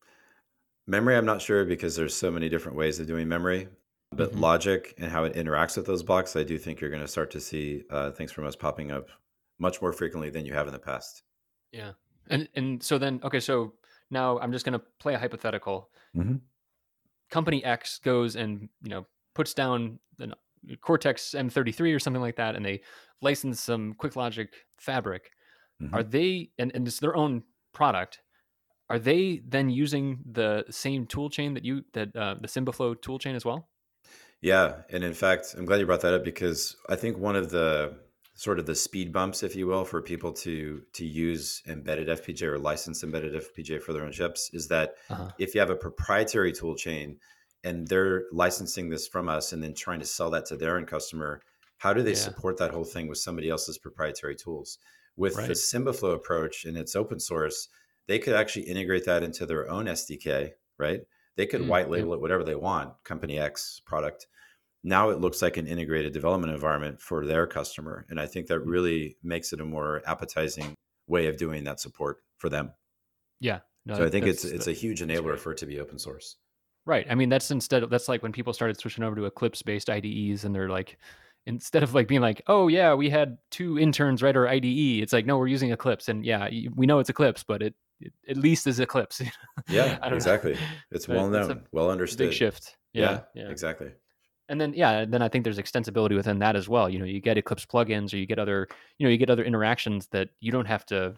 Memory, I'm not sure because there's so many different ways of doing memory. But Hmm. logic and how it interacts with those blocks, I do think you're going to start to see uh, things from us popping up much more frequently than you have in the past. Yeah, and and so then okay, so now I'm just going to play a hypothetical. Hmm. Company X goes and you know puts down the Cortex M thirty-three or something like that, and they license some quick logic fabric. Hmm. Are they and and it's their own product? Are they then using the same tool chain that you that uh, the SymbiFlow tool chain as well? Yeah, and in fact, I'm glad you brought that up because I think one of the sort of the speed bumps, if you will, for people to to use embedded F P G A or license embedded F P G A for their own chips is that Uh-huh. if you have a proprietary tool chain and they're licensing this from us and then trying to sell that to their end customer, how do they Yeah. support that whole thing with somebody else's proprietary tools? With the Right. SymbiFlow approach and it's open source, they could actually integrate that into their own S D K, right? They could Mm, white yeah. label it whatever they want, company X product. Now it looks like an integrated development environment for their customer. And I think that Mm, really makes it a more appetizing way of doing that support for them. yeah. No, So I think that's, it's it's that, a huge enabler for it to be open source. right. I mean, that's instead of, that's like when people started switching over to Eclipse based I D Es and they're like, instead of like being like, oh yeah, we had two interns write our I D E, it's like, no, we're using Eclipse. And yeah, we know it's Eclipse, but it, it at least is Eclipse. Yeah, I don't exactly. know. It's well known, a well understood. big shift. Yeah, yeah, yeah. exactly. And then, yeah, then I think there's extensibility within that as well. You know, you get Eclipse plugins or you get other, you know, you get other interactions that you don't have to,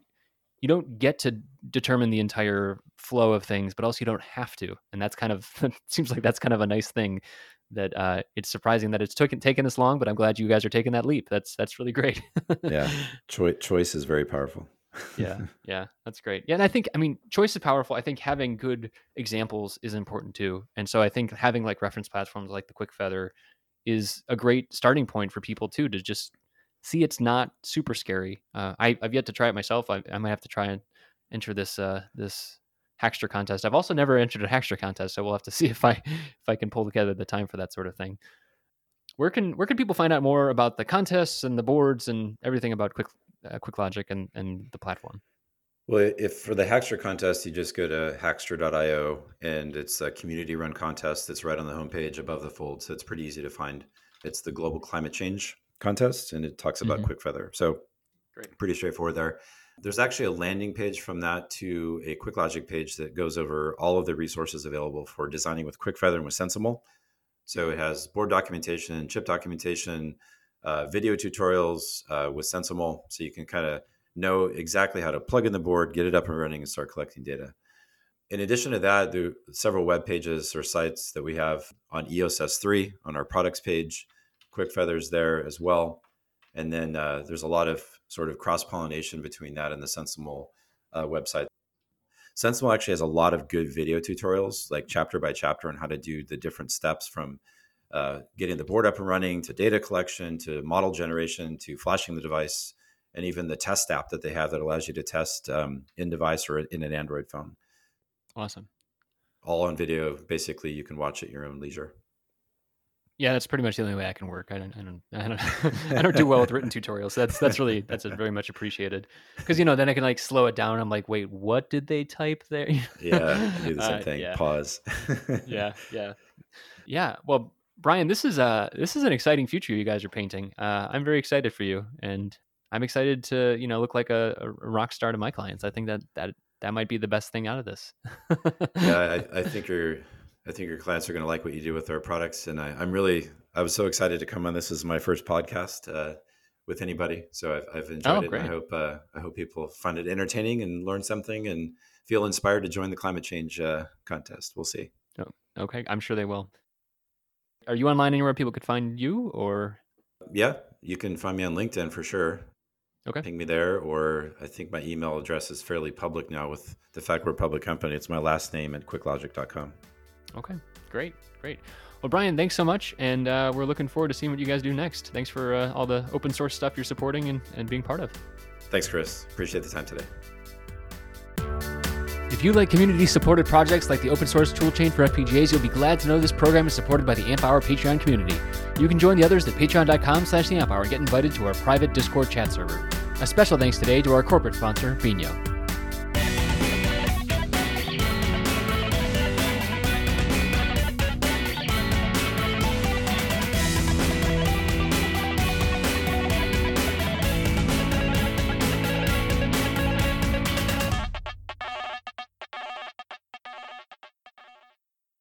you don't get to determine the entire flow of things, but also you don't have to. And that's kind of, it seems like that's kind of a nice thing that uh, it's surprising that it's taken, taken this long, but I'm glad you guys are taking that leap. That's, that's really great. Yeah. Choi- choice is very powerful. yeah. Yeah. That's great. Yeah. And I think, I mean, choice is powerful. I think having good examples is important too. And so I think having like reference platforms like the Quick Feather is a great starting point for people too, to just see it's not super scary. Uh, I, I've yet to try it myself. I, I might have to try and enter this, uh, this Hackster contest. I've also never entered a Hackster contest, so we'll have to see if I, if I can pull together the time for that sort of thing. Where can, where can people find out more about the contests and the boards and everything about Quick, uh, QuickLogic and, and the platform? Well, if for the Hackster contest, you just go to hackster dot io, and it's a community run contest that's right on the homepage above the fold. So it's pretty easy to find. It's the Global Climate Change contest, and it talks about mm-hmm. Quick Feather. So Great. Pretty straightforward there. There's actually a landing page from that to a QuickLogic page that goes over all of the resources available for designing with Quick Feather and with Sensimal. So it has board documentation, chip documentation, uh, video tutorials uh, with Sensimal. So you can kind of know exactly how to plug in the board, get it up and running, and start collecting data. In addition to that, there are several web pages or sites that we have on E O S S three on our products page. Quick Feather's there as well. And then uh, there's a lot of sort of cross-pollination between that and the Sensimal uh, website. Sensimal actually has a lot of good video tutorials, like chapter by chapter, on how to do the different steps from uh, getting the board up and running to data collection to model generation to flashing the device, and even the test app that they have that allows you to test um, in device or in an Android phone. Awesome. All on video. Basically, you can watch at your own leisure. Yeah, that's pretty much the only way I can work. I don't, I don't, I don't, I don't do well with written tutorials. That's that's really that's very much appreciated, because you know then I can like slow it down. I'm like, wait, what did they type there? Yeah, I do the same uh, thing. Yeah. Pause. yeah, yeah, yeah. Well, Brian, this is uh this is an exciting future you guys are painting. Uh, I'm very excited for you, and I'm excited to you know look like a, a rock star to my clients. I think that that that might be the best thing out of this. yeah, I, I think you're. I think your clients are going to like what you do with our products. And I, I'm really, I was so excited to come on. This is my first podcast uh, with anybody. So I've, I've enjoyed oh, it. And I hope, uh, I hope people find it entertaining and learn something and feel inspired to join the climate change uh, contest. We'll see. Oh, okay. I'm sure they will. Are you online anywhere people could find you or? Yeah, you can find me on LinkedIn for sure. Okay. Ping me there, or I think my email address is fairly public now with the fact we're a public company. It's my last name at quick logic dot com. Okay, great, great. Well, Brian, thanks so much, and uh, we're looking forward to seeing what you guys do next. Thanks for uh, all the open source stuff you're supporting and, and being part of. Thanks, Chris. Appreciate the time today. If you like community-supported projects like the open source toolchain for F P G As, you'll be glad to know this program is supported by the Amp Hour Patreon community. You can join the others at patreon dot com slash the amp hour and get invited to our private Discord chat server. A special thanks today to our corporate sponsor, Vino.